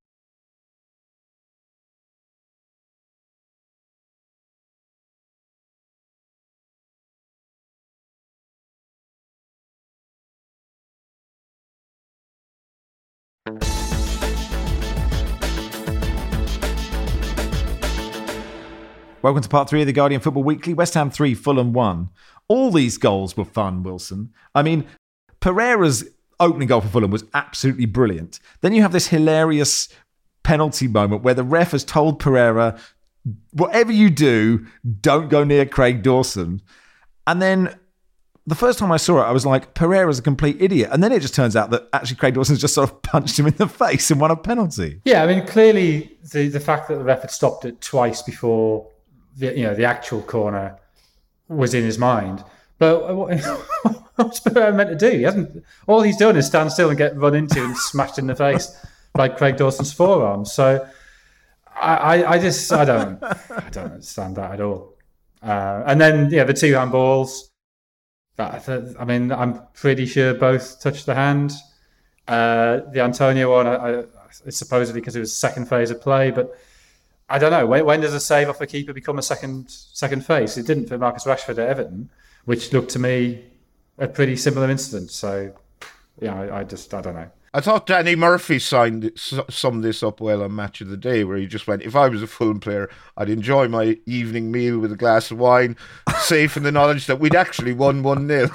Welcome to part three of the Guardian Football Weekly. West Ham three, Fulham one. All these goals were fun, Wilson. I mean, Pereira's opening goal for Fulham was absolutely brilliant. Then you have this hilarious penalty moment where the ref has told Pereira, whatever you do, don't go near Craig Dawson. And then the first time I saw it, I was like, Pereira's a complete idiot. And then it just turns out that actually Craig Dawson's just sort of punched him in the face and won a penalty. Yeah, I mean, clearly the, the fact that the ref had stopped it twice before the, you know, the actual corner was in his mind. But what's Pereira meant to do? He hasn't. All he's done is stand still and get run into and smashed in the face by Craig Dawson's forearm. So I, I, I just, I don't, I don't understand that at all. Uh, and then, yeah, the two handballs. That, I mean, I'm pretty sure both touched the hand. Uh, the Antonio one, I, I, it's supposedly because it was second phase of play, but I don't know. When, when does a save off a keeper become a second second phase? It didn't for Marcus Rashford at Everton, which looked to me a pretty similar incident. So, yeah, I, I just, I don't know. I thought Danny Murphy signed summed this up well on Match of the Day, where he just went, if I was a Fulham player, I'd enjoy my evening meal with a glass of wine, safe in the knowledge that we'd actually won one nil.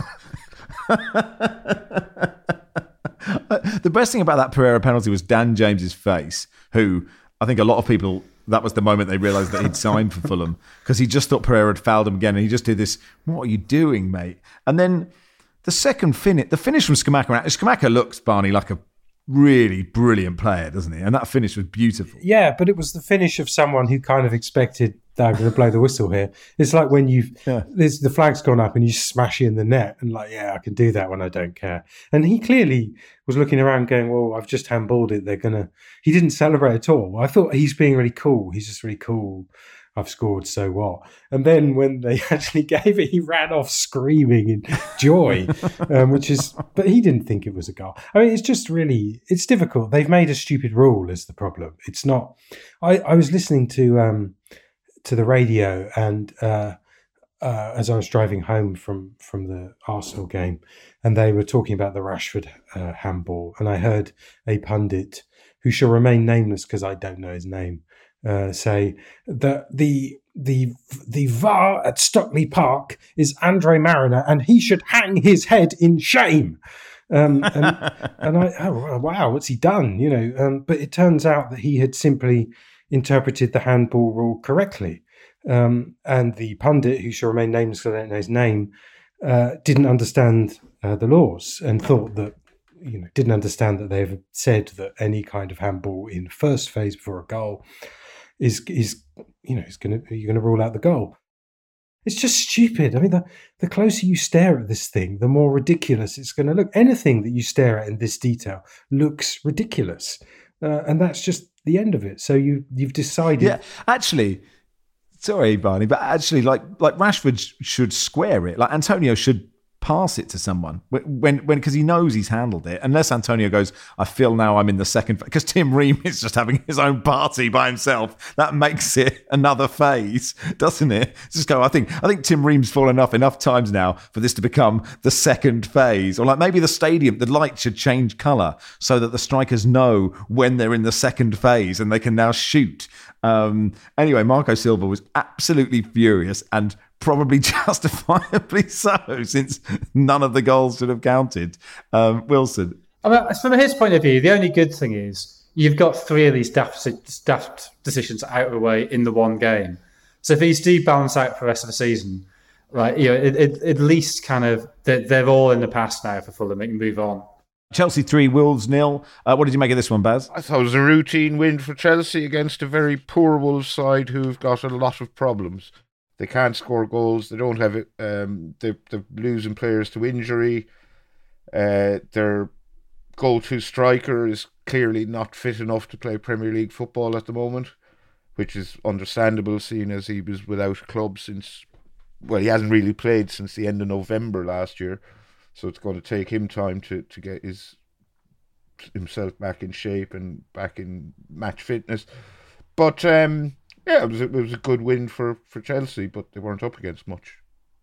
The best thing about that Pereira penalty was Dan James's face, who I think a lot of people, that was the moment they realised that he'd signed for Fulham, because he just thought Pereira had fouled him again, and he just did this, what are you doing, mate? And then the second finish, the finish from Skamaka, Skamaka looks, Barney, like a really brilliant player, doesn't he? And that finish was beautiful. Yeah, but it was the finish of someone who kind of expected that I'm going to blow the whistle here. It's like when you've, yeah. there's, the flag's gone up and you smash it in the net and like, yeah, I can do that when I don't care. And he clearly was looking around going, well, I've just handballed it. They're going to, he didn't celebrate at all. I thought he's being really cool. He's just really cool. I've scored, so what? And then when they actually gave it, he ran off screaming in joy, um, which is, but he didn't think it was a goal. I mean, it's just really, it's difficult. They've made a stupid rule is the problem. It's not, I, I was listening to, um, to the radio and, uh, uh, as I was driving home from, from the Arsenal game, and they were talking about the Rashford uh, handball, and I heard a pundit who shall remain nameless because I don't know his name, Uh, say that the the the V A R at Stockley Park is Andre Mariner and he should hang his head in shame. Um, and, and I, oh wow, what's he done? You know, um, but it turns out that he had simply interpreted the handball rule correctly, um, and the pundit, who shall remain nameless because I don't know his name, uh, didn't understand uh, the laws and thought that. You know, didn't understand that they've said that any kind of handball in first phase before a goal is is you know is going to you're going to rule out the goal. It's just stupid. I mean, the, the closer you stare at this thing, the more ridiculous it's going to look. Anything that you stare at in this detail looks ridiculous. Uh, and that's just the end of it. So you, you've decided... Yeah, actually, sorry, Barney, but actually, like like Rashford sh- should square it. Like Antonio should pass it to someone when when because he knows he's handled it. Unless Antonio goes, I feel now I'm in the second phase. Because Tim Ream is just having his own party by himself. That makes it another phase, doesn't it? Just go. I think I think Tim Ream's fallen off enough times now for this to become the second phase. Or like maybe the stadium, the light should change colour so that the strikers know when they're in the second phase and they can now shoot. Um, anyway, Marco Silva was absolutely furious and probably justifiably so, since none of the goals should have counted. Um, Wilson. I mean, from his point of view, the only good thing is you've got three of these daft, daft decisions out of the way in the one game. So if these do balance out for the rest of the season, right, you know, it, it, at least kind of they're, they're all in the past now for Fulham. They can move on. Chelsea three, Wolves nil. Uh, what did you make of this one, Baz? I thought it was a routine win for Chelsea against a very poor Wolves side who've got a lot of problems. They can't score goals. They don't have it. Um, they, they're losing players to injury. Uh, their go-to striker is clearly not fit enough to play Premier League football at the moment, which is understandable, seeing as he was without a club since, well, he hasn't really played since the end of November last year. So it's going to take him time to, to get his himself back in shape and back in match fitness. But um, yeah, it was, a, it was a good win for, for Chelsea, but they weren't up against much.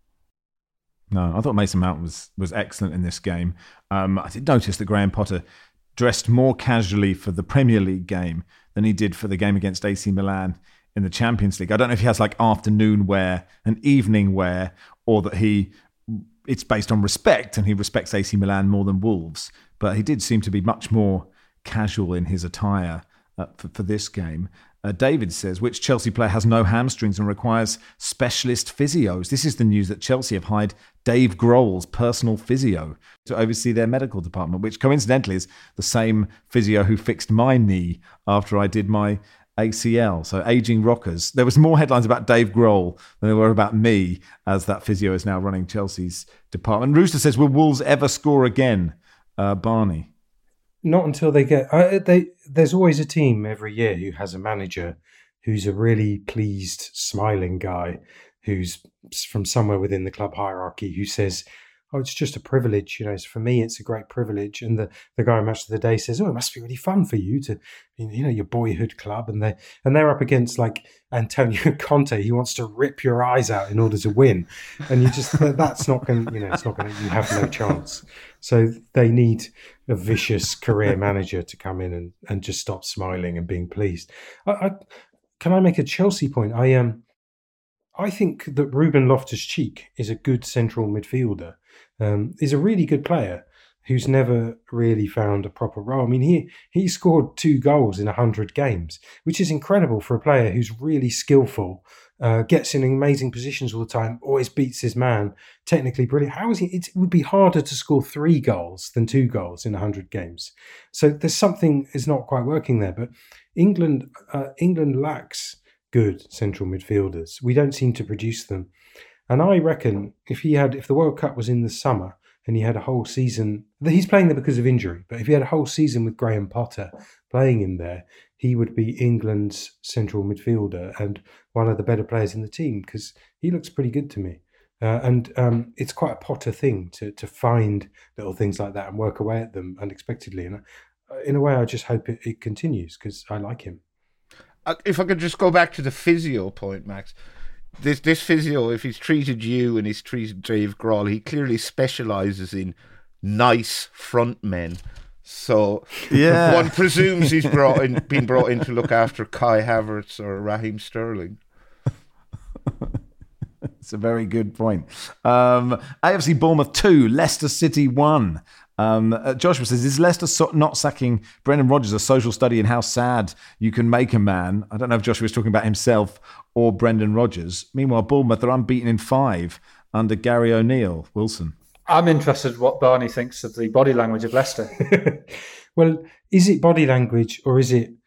No, I thought Mason Mount was was excellent in this game. Um, I did notice that Graham Potter dressed more casually for the Premier League game than he did for the game against A C Milan in the Champions League. I don't know if he has like afternoon wear and evening wear, or that he... it's based on respect and he respects A C Milan more than Wolves, but he did seem to be much more casual in his attire uh, for, for this game. Uh, David says, which Chelsea player has no hamstrings and requires specialist physios? This is the news that Chelsea have hired Dave Grohl's personal physio to oversee their medical department, which coincidentally is the same physio who fixed my knee after I did my A C L. So aging rockers. There was more headlines about Dave Grohl than there were about me, as that physio is now running Chelsea's department. Rooster says, will Wolves ever score again? Uh, Barney. Not until they get... Uh, they, there's always a team every year who has a manager who's a really pleased, smiling guy who's from somewhere within the club hierarchy who says, oh, it's just a privilege. You know, it's, for me, it's a great privilege. And the, the guy on Match of the Day says, oh, it must be really fun for you to, you know, your boyhood club. And, they, and they're up against like Antonio Conte. He wants to rip your eyes out in order to win. And you just, that's not going to, you know, it's not going to, you have no chance. So they need a vicious career manager to come in and, and just stop smiling and being pleased. I, I, can I make a Chelsea point? I um, I think that Ruben Loftus-Cheek is a good central midfielder. Um, is a really good player who's never really found a proper role. I mean, he he scored two goals in one hundred games, which is incredible for a player who's really skillful, uh, gets in amazing positions all the time, always beats his man, technically brilliant. How is he? It would be harder to score three goals than two goals in one hundred games. So there's something is not quite working there. But England, uh, England lacks good central midfielders. We don't seem to produce them. And I reckon if he had, if the World Cup was in the summer and he had a whole season, he's playing there because of injury, but if he had a whole season with Graham Potter playing him there, he would be England's central midfielder and one of the better players in the team because he looks pretty good to me. Uh, and um, it's quite a Potter thing to to find little things like that and work away at them unexpectedly. And uh, in a way, I just hope it, it continues because I like him. If I could just go back to the physio point, Max. This this physio, if he's treated you and he's treated Dave Grohl, he clearly specialises in nice front men. So yeah. one presumes he's brought in, been brought in to look after Kai Havertz or Raheem Sterling. It's a very good point. Um, A F C Bournemouth two, Leicester City one. Um, uh, Joshua says, is Leicester so- not sacking Brendan Rodgers a social study in how sad you can make a man? I don't know if Joshua was talking about himself or Brendan Rodgers. Meanwhile, Bournemouth are unbeaten in five under Gary O'Neill. Wilson. I'm interested what Barney thinks of the body language of Leicester. Well, is it body language or is it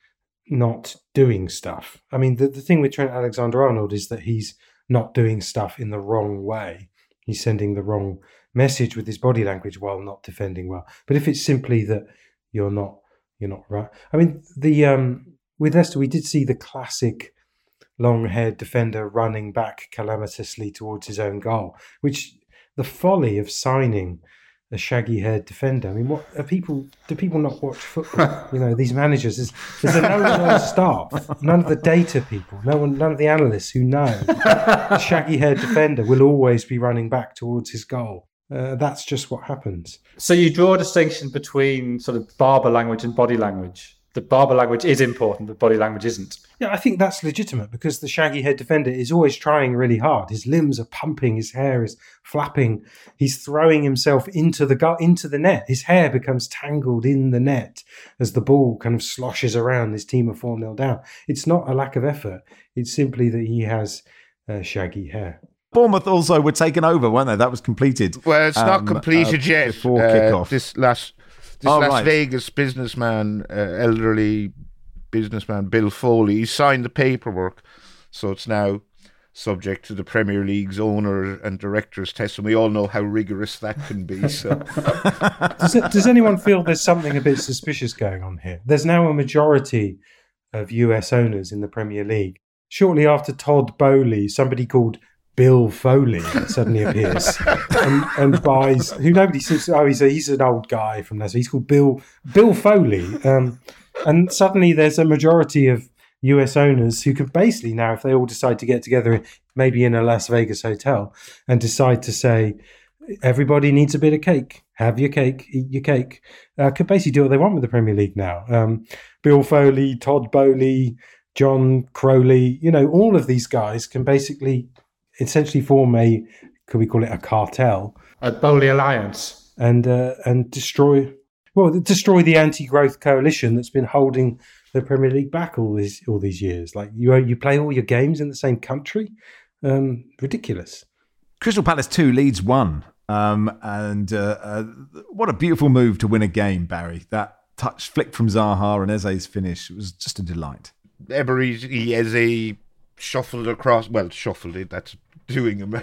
not doing stuff. I mean, the, the thing with Trent Alexander-Arnold is that he's not doing stuff in the wrong way. He's sending the wrong message with his body language while not defending well. But if it's simply that you're not, you're not right. I mean, the um, with Leicester, we did see the classic long-haired defender running back calamitously towards his own goal, which the folly of signing a shaggy-haired defender. I mean, what are people? Do people not watch football? You know, these managers. There's, there's no one on staff. None of the data people. No one. None of the analysts who know the shaggy-haired defender will always be running back towards his goal. Uh, that's just what happens. So you draw a distinction between sort of barber language and body language. The barber language is important, but body language isn't. Yeah, I think that's legitimate because the shaggy-haired defender is always trying really hard. His limbs are pumping, his hair is flapping. He's throwing himself into the go- into the net. His hair becomes tangled in the net as the ball kind of sloshes around. His team are four nil down. It's not a lack of effort. It's simply that he has uh, shaggy hair. Bournemouth also were taken over, weren't they? That was completed. Well, it's um, not completed uh, yet. Before uh, kickoff. This last... This Oh, Las right. Vegas businessman, uh, elderly businessman, Bill Foley, he signed the paperwork. So it's now subject to the Premier League's owner and director's test. And we all know how rigorous that can be. So, does, it, does anyone feel there's something a bit suspicious going on here? There's now a majority of U S owners in the Premier League. Shortly after Todd Bowley, somebody called Bill Foley suddenly appears and, and buys, who nobody seems to, oh, he's, a, he's an old guy from Leicester. He's called Bill Bill Foley. Um, and suddenly there's a majority of U S owners who can basically now, if they all decide to get together, maybe in a Las Vegas hotel, and decide to say, everybody needs a bit of cake. Have your cake, eat your cake. Uh, could basically do what they want with the Premier League now. Um, Bill Foley, Todd Bowley, John Crowley, you know, all of these guys can basically essentially form a, could we call it a cartel? A Bowley Alliance. And uh, and destroy, well, destroy the anti-growth coalition that's been holding the Premier League back all these all these years. Like you you play all your games in the same country? Um, ridiculous. Crystal Palace two, Leeds one. Um, and uh, uh, what a beautiful move to win a game, Barry. That touch flick from Zaha and Eze's finish was just a delight. Eberechi Eze shuffled across, well, shuffled it, that's doing him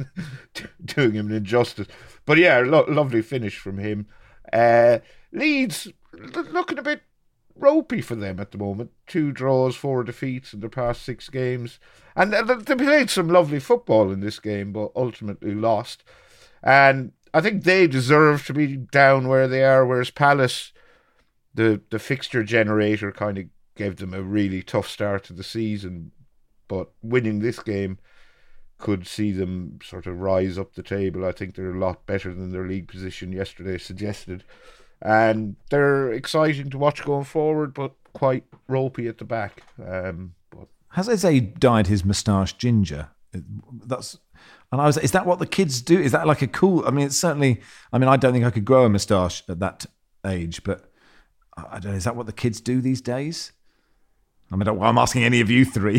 doing him an injustice. But yeah, lo- lovely finish from him. Uh, Leeds l- looking a bit ropey for them at the moment. Two draws, four defeats in the past six games. And they, they played some lovely football in this game, but ultimately lost. And I think they deserve to be down where they are, whereas Palace, the, the fixture generator kind of gave them a really tough start to the season. But winning this game could see them sort of rise up the table. I think they're a lot better than their league position yesterday suggested. And they're exciting to watch going forward, but quite ropey at the back. Um, but Has Eze dyed his moustache ginger? That's and I was. Is that what the kids do? Is that like a cool? I mean, it's certainly. I mean, I don't think I could grow a moustache at that age, but I don't know. Is that what the kids do these days? I mean, I'm asking any of you three.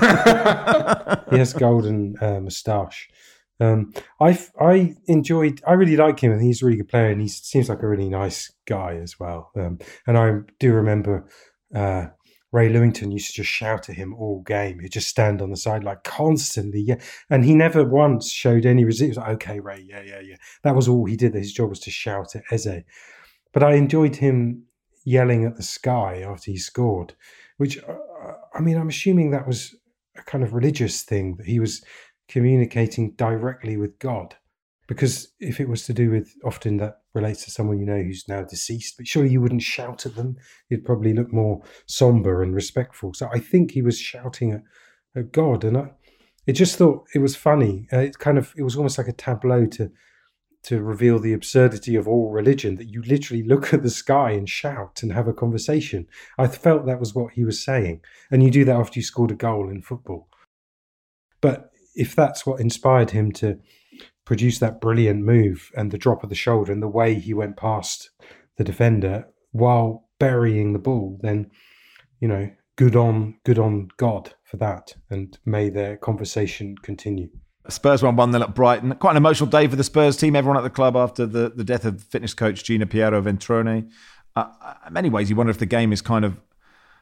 He has golden uh, moustache. Um, I I enjoyed. I really like him. I think he's a really good player, and he seems like a really nice guy as well. Um, and I do remember uh, Ray Lewington used to just shout at him all game. He'd just stand on the side like constantly, yeah. And he never once showed any resistance. Like, okay, Ray, yeah, yeah, yeah. That was all he did. His job was to shout at Eze. But I enjoyed him yelling at the sky after he scored. Which, uh, I mean, I'm assuming that was a kind of religious thing, that he was communicating directly with God. Because if it was to do with, often that relates to someone you know who's now deceased, but surely you wouldn't shout at them. You'd probably look more somber and respectful. So I think he was shouting at, at God. And I it just thought it was funny. Uh, it kind of, it was almost like a tableau to to reveal the absurdity of all religion, that you literally look at the sky and shout and have a conversation. I felt that was what he was saying. And you do that after you scored a goal in football. But if that's what inspired him to produce that brilliant move and the drop of the shoulder and the way he went past the defender while burying the ball, then, you know, good on, good on God for that. And may their conversation continue. Spurs won one nil at Brighton. Quite an emotional day for the Spurs team. Everyone at the club after the, the death of fitness coach Gina Piero Ventrone. Uh, in many ways, you wonder if the game is kind of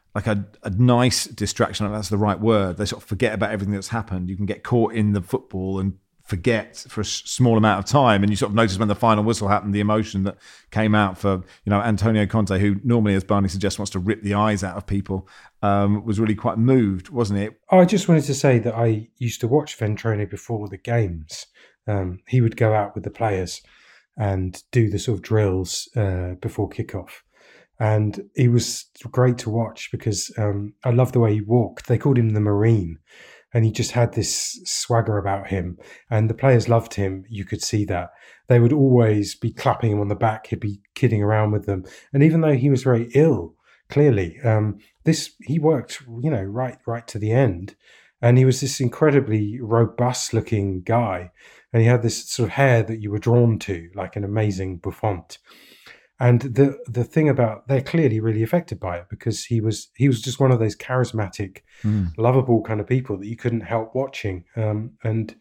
like a, a nice distraction, if that's the right word. They sort of forget about everything that's happened. You can get caught in the football and forget for a small amount of time, and you sort of notice when the final whistle happened, the emotion that came out for, you know, Antonio Conte, who normally, as Barney suggests, wants to rip the eyes out of people, um, was really quite moved, wasn't it? I just wanted to say that I used to watch Ventrone before the games. Um, he would go out with the players and do the sort of drills uh, before kickoff. And he was great to watch because um, I love the way he walked. They called him the Marine. And he just had this swagger about him. And the players loved him. You could see that. They would always be clapping him on the back. He'd be kidding around with them. And even though he was very ill, clearly, um, this he worked, you know, right right to the end. And he was this incredibly robust-looking guy. And he had this sort of hair that you were drawn to, like an amazing bouffant. And the the thing about, they're clearly really affected by it because he was he was just one of those charismatic, mm. lovable kind of people that you couldn't help watching. Um, and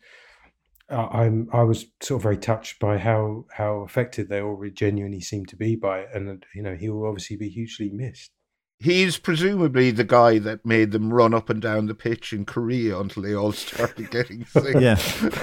I'm I was sort of very touched by how how affected they all genuinely seemed to be by it. And you know, he will obviously be hugely missed. He's presumably the guy that made them run up and down the pitch in Korea until they all started getting sick. Yeah.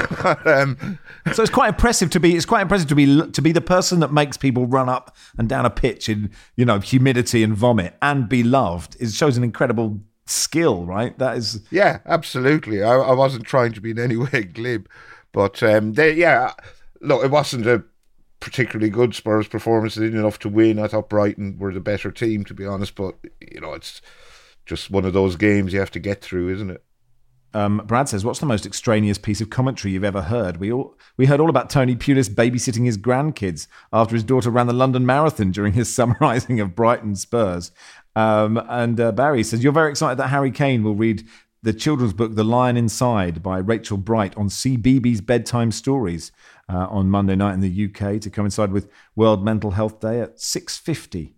um, so it's quite impressive to be. It's quite impressive to be to be the person that makes people run up and down a pitch in, you know, humidity and vomit and be loved. It shows an incredible skill, right? That is. Yeah, absolutely. I, I wasn't trying to be in any way glib, but um, they, yeah, look, it wasn't a particularly good Spurs performance. They didn't enough to win. I thought Brighton were the better team, to be honest, but you know, it's just one of those games you have to get through, isn't it? Um, Brad says, what's the most extraneous piece of commentary you've ever heard? We all we heard all about Tony Pulis babysitting his grandkids after his daughter ran the London Marathon during his summarising of Brighton Spurs. Um, and uh, Barry says, you're very excited that Harry Kane will read the children's book The Lion Inside by Rachel Bright on C B B S Bedtime Stories uh, on Monday night in the U K to coincide with World Mental Health Day at six fifty.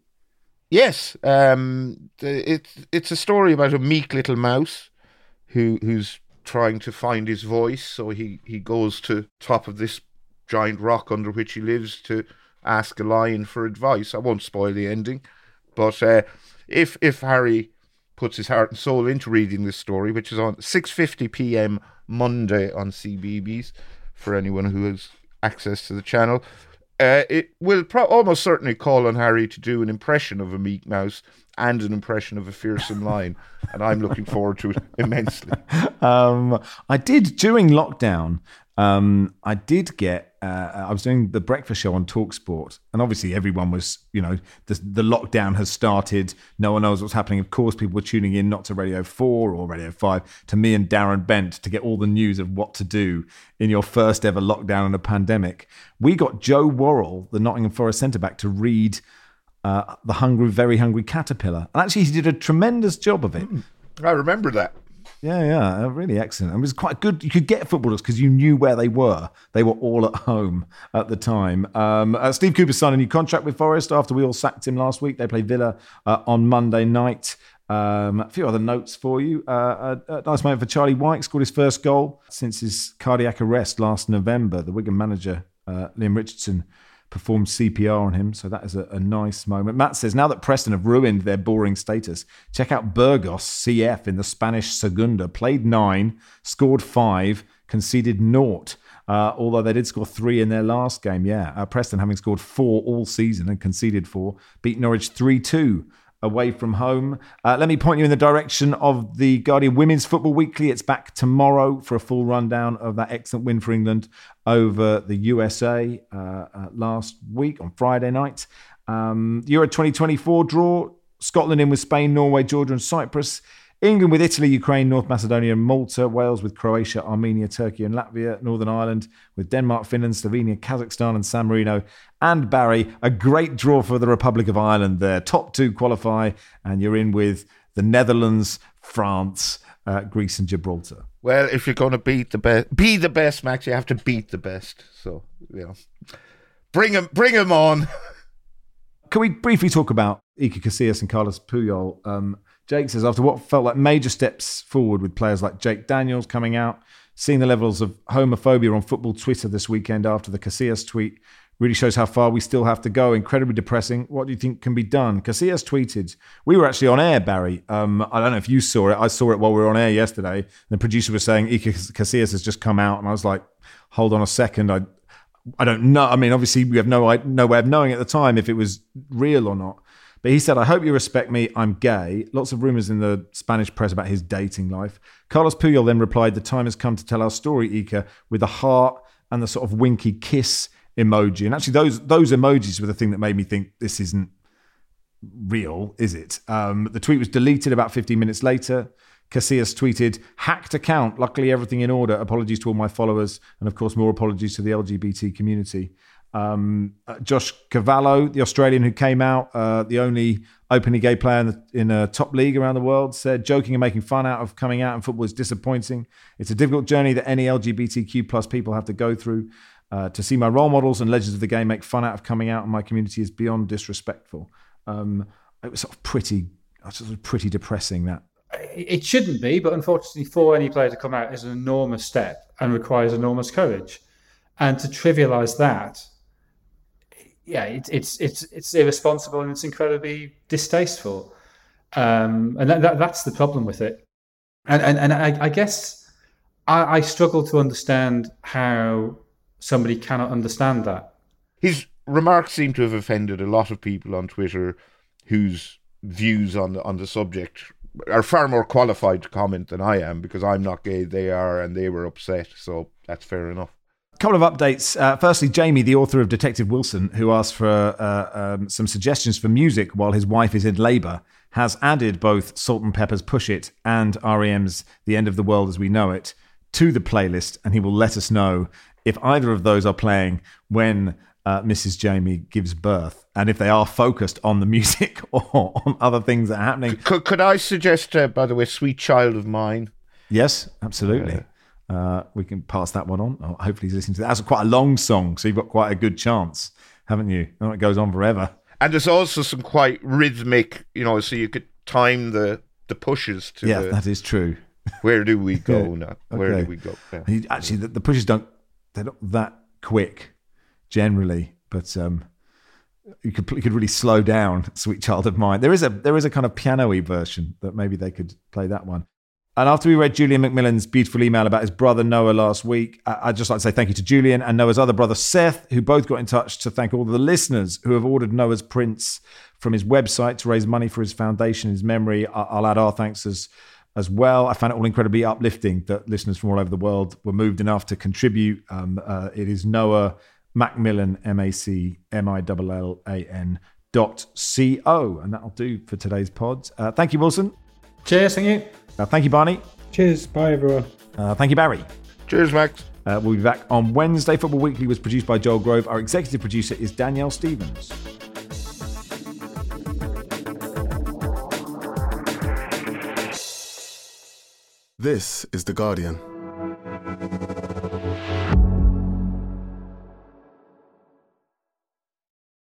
Yes, um, it's it's a story about a meek little mouse who who's trying to find his voice. So he, he goes to top of this giant rock under which he lives to ask a lion for advice. I won't spoil the ending, but uh, if if Harry puts his heart and soul into reading this story, which is on six fifty p.m. Monday on C B B S for anyone who has access to the channel, uh, it will pro- almost certainly call on Harry to do an impression of a meek mouse and an impression of a fearsome lion, and I'm looking forward to it immensely. Um, I did, during lockdown, um, I did get, uh, I was doing the breakfast show on TalkSport, and obviously everyone was, you know, the, the lockdown has started, no one knows what's happening. Of course, people were tuning in not to Radio four or Radio five, to me and Darren Bent to get all the news of what to do in your first ever lockdown in a pandemic. We got Joe Worrell, the Nottingham Forest centre-back, to read uh, The Hungry, Very Hungry Caterpillar. And actually, he did a tremendous job of it. Mm, I remember that. Yeah, yeah, really excellent. It was quite good. You could get footballers because you knew where they were. They were all at home at the time. Um, uh, Steve Cooper signed a new contract with Forest after we all sacked him last week. They play Villa uh, on Monday night. Um, a few other notes for you. Uh, a, a nice moment for Charlie White. Scored his first goal since his cardiac arrest last November. The Wigan manager, uh, Liam Richardson, performed C P R on him, so that is a, a nice moment. Matt says, now that Preston have ruined their boring status, check out Burgos C F in the Spanish Segunda. Played nine, scored five, conceded naught. Uh, although they did score three in their last game, yeah. Uh, Preston, having scored four all season and conceded four, beat Norwich three two. Away from home. Uh, let me point you in the direction of the Guardian Women's Football Weekly. It's back tomorrow for a full rundown of that excellent win for England over the U S A uh, uh, last week on Friday night. Um, Euro twenty twenty-four draw. Scotland in with Spain, Norway, Georgia and Cyprus. England with Italy, Ukraine, North Macedonia and Malta. Wales with Croatia, Armenia, Turkey and Latvia. Northern Ireland with Denmark, Finland, Slovenia, Kazakhstan and San Marino. And Barry, a great draw for the Republic of Ireland there. Top two qualify, and you're in with the Netherlands, France, uh, Greece and Gibraltar. Well, if you're going to beat the best, be the best, Max, you have to beat the best. So, you know, bring them, bring them on. Can we briefly talk about Iker Casillas and Carlos Puyol? Um, Jake says, after what felt like major steps forward with players like Jake Daniels coming out, seeing the levels of homophobia on football Twitter this weekend after the Casillas tweet Really shows how far we still have to go. Incredibly depressing. What do you think can be done? Casillas tweeted, we were actually on air, Barry. Um, I don't know if you saw it. I saw it while we were on air yesterday. And the producer was saying, Iker Casillas has just come out. And I was like, hold on a second. I I don't know. I mean, obviously, we have no, no way of knowing at the time if it was real or not. But he said, I hope you respect me. I'm gay. Lots of rumours in the Spanish press about his dating life. Carlos Puyol then replied, the time has come to tell our story, Iker, with a heart and the sort of winky kiss emoji. And actually, those those emojis were the thing that made me think this isn't real, is it? Um, the tweet was deleted about fifteen minutes later. Casillas tweeted, hacked account. Luckily, everything in order. Apologies to all my followers. And of course, more apologies to the L G B T community. Um, uh, Josh Cavallo, the Australian who came out, uh, the only openly gay player in, the, in a top league around the world, said, joking and making fun out of coming out in football is disappointing. It's a difficult journey that any L G B T Q plus people have to go through. Uh, to see my role models and legends of the game make fun out of coming out in my community is beyond disrespectful. Um, it was sort of pretty, sort of pretty depressing, that. It shouldn't be, but unfortunately for any player to come out is an enormous step and requires enormous courage. And to trivialise that, yeah, it, it's it's it's irresponsible and it's incredibly distasteful. Um, and that, that, that's the problem with it. And and, and I, I guess I, I struggle to understand how somebody cannot understand that. His remarks seem to have offended a lot of people on Twitter whose views on the, on the subject are far more qualified to comment than I am, because I'm not gay, they are, and they were upset, so that's fair enough. A couple of updates. Uh, firstly, Jamie, the author of Detective Wilson, who asked for uh, um, some suggestions for music while his wife is in labour, has added both Salt and Pepper's Push It and R E M's The End of the World as We Know It to the playlist, and he will let us know if either of those are playing when uh, Missus Jamie gives birth, and if they are focused on the music or on other things that are happening. Could, could I suggest, uh, by the way, Sweet Child of Mine? Yes, absolutely. Uh, uh, we can pass that one on. Oh, hopefully he's listening to that. That's quite a long song, so you've got quite a good chance, haven't you? Oh, it goes on forever. And there's also some quite rhythmic, you know, so you could time the, the pushes to Yeah, the, that is true. Where do we go Yeah. now? Where Okay. do we go? Yeah. He, actually, the, the pushes don't, they're not that quick generally, but um, you could you could really slow down Sweet Child of Mine. There is a there is a kind of piano-y version that maybe they could play that one. And after we read Julian McMillan's beautiful email about his brother Noah last week, I'd just like to say thank you to Julian and Noah's other brother Seth, who both got in touch to thank all the listeners who have ordered Noah's prints from his website to raise money for his foundation, his memory. I'll add our thanks as as well. I found it all incredibly uplifting that listeners from all over the world were moved enough to contribute. Um, uh, it is Noah Macmillan, M A C M I L L A N dot C O. And that'll do for today's pod. Uh, thank you, Wilson. Cheers, thank you. Uh, thank you, Barney. Cheers. Bye, everyone. Uh, thank you, Barry. Cheers, Max. Uh, we'll be back on Wednesday. Football Weekly was produced by Joel Grove. Our executive producer is Danielle Stevens. This is The Guardian.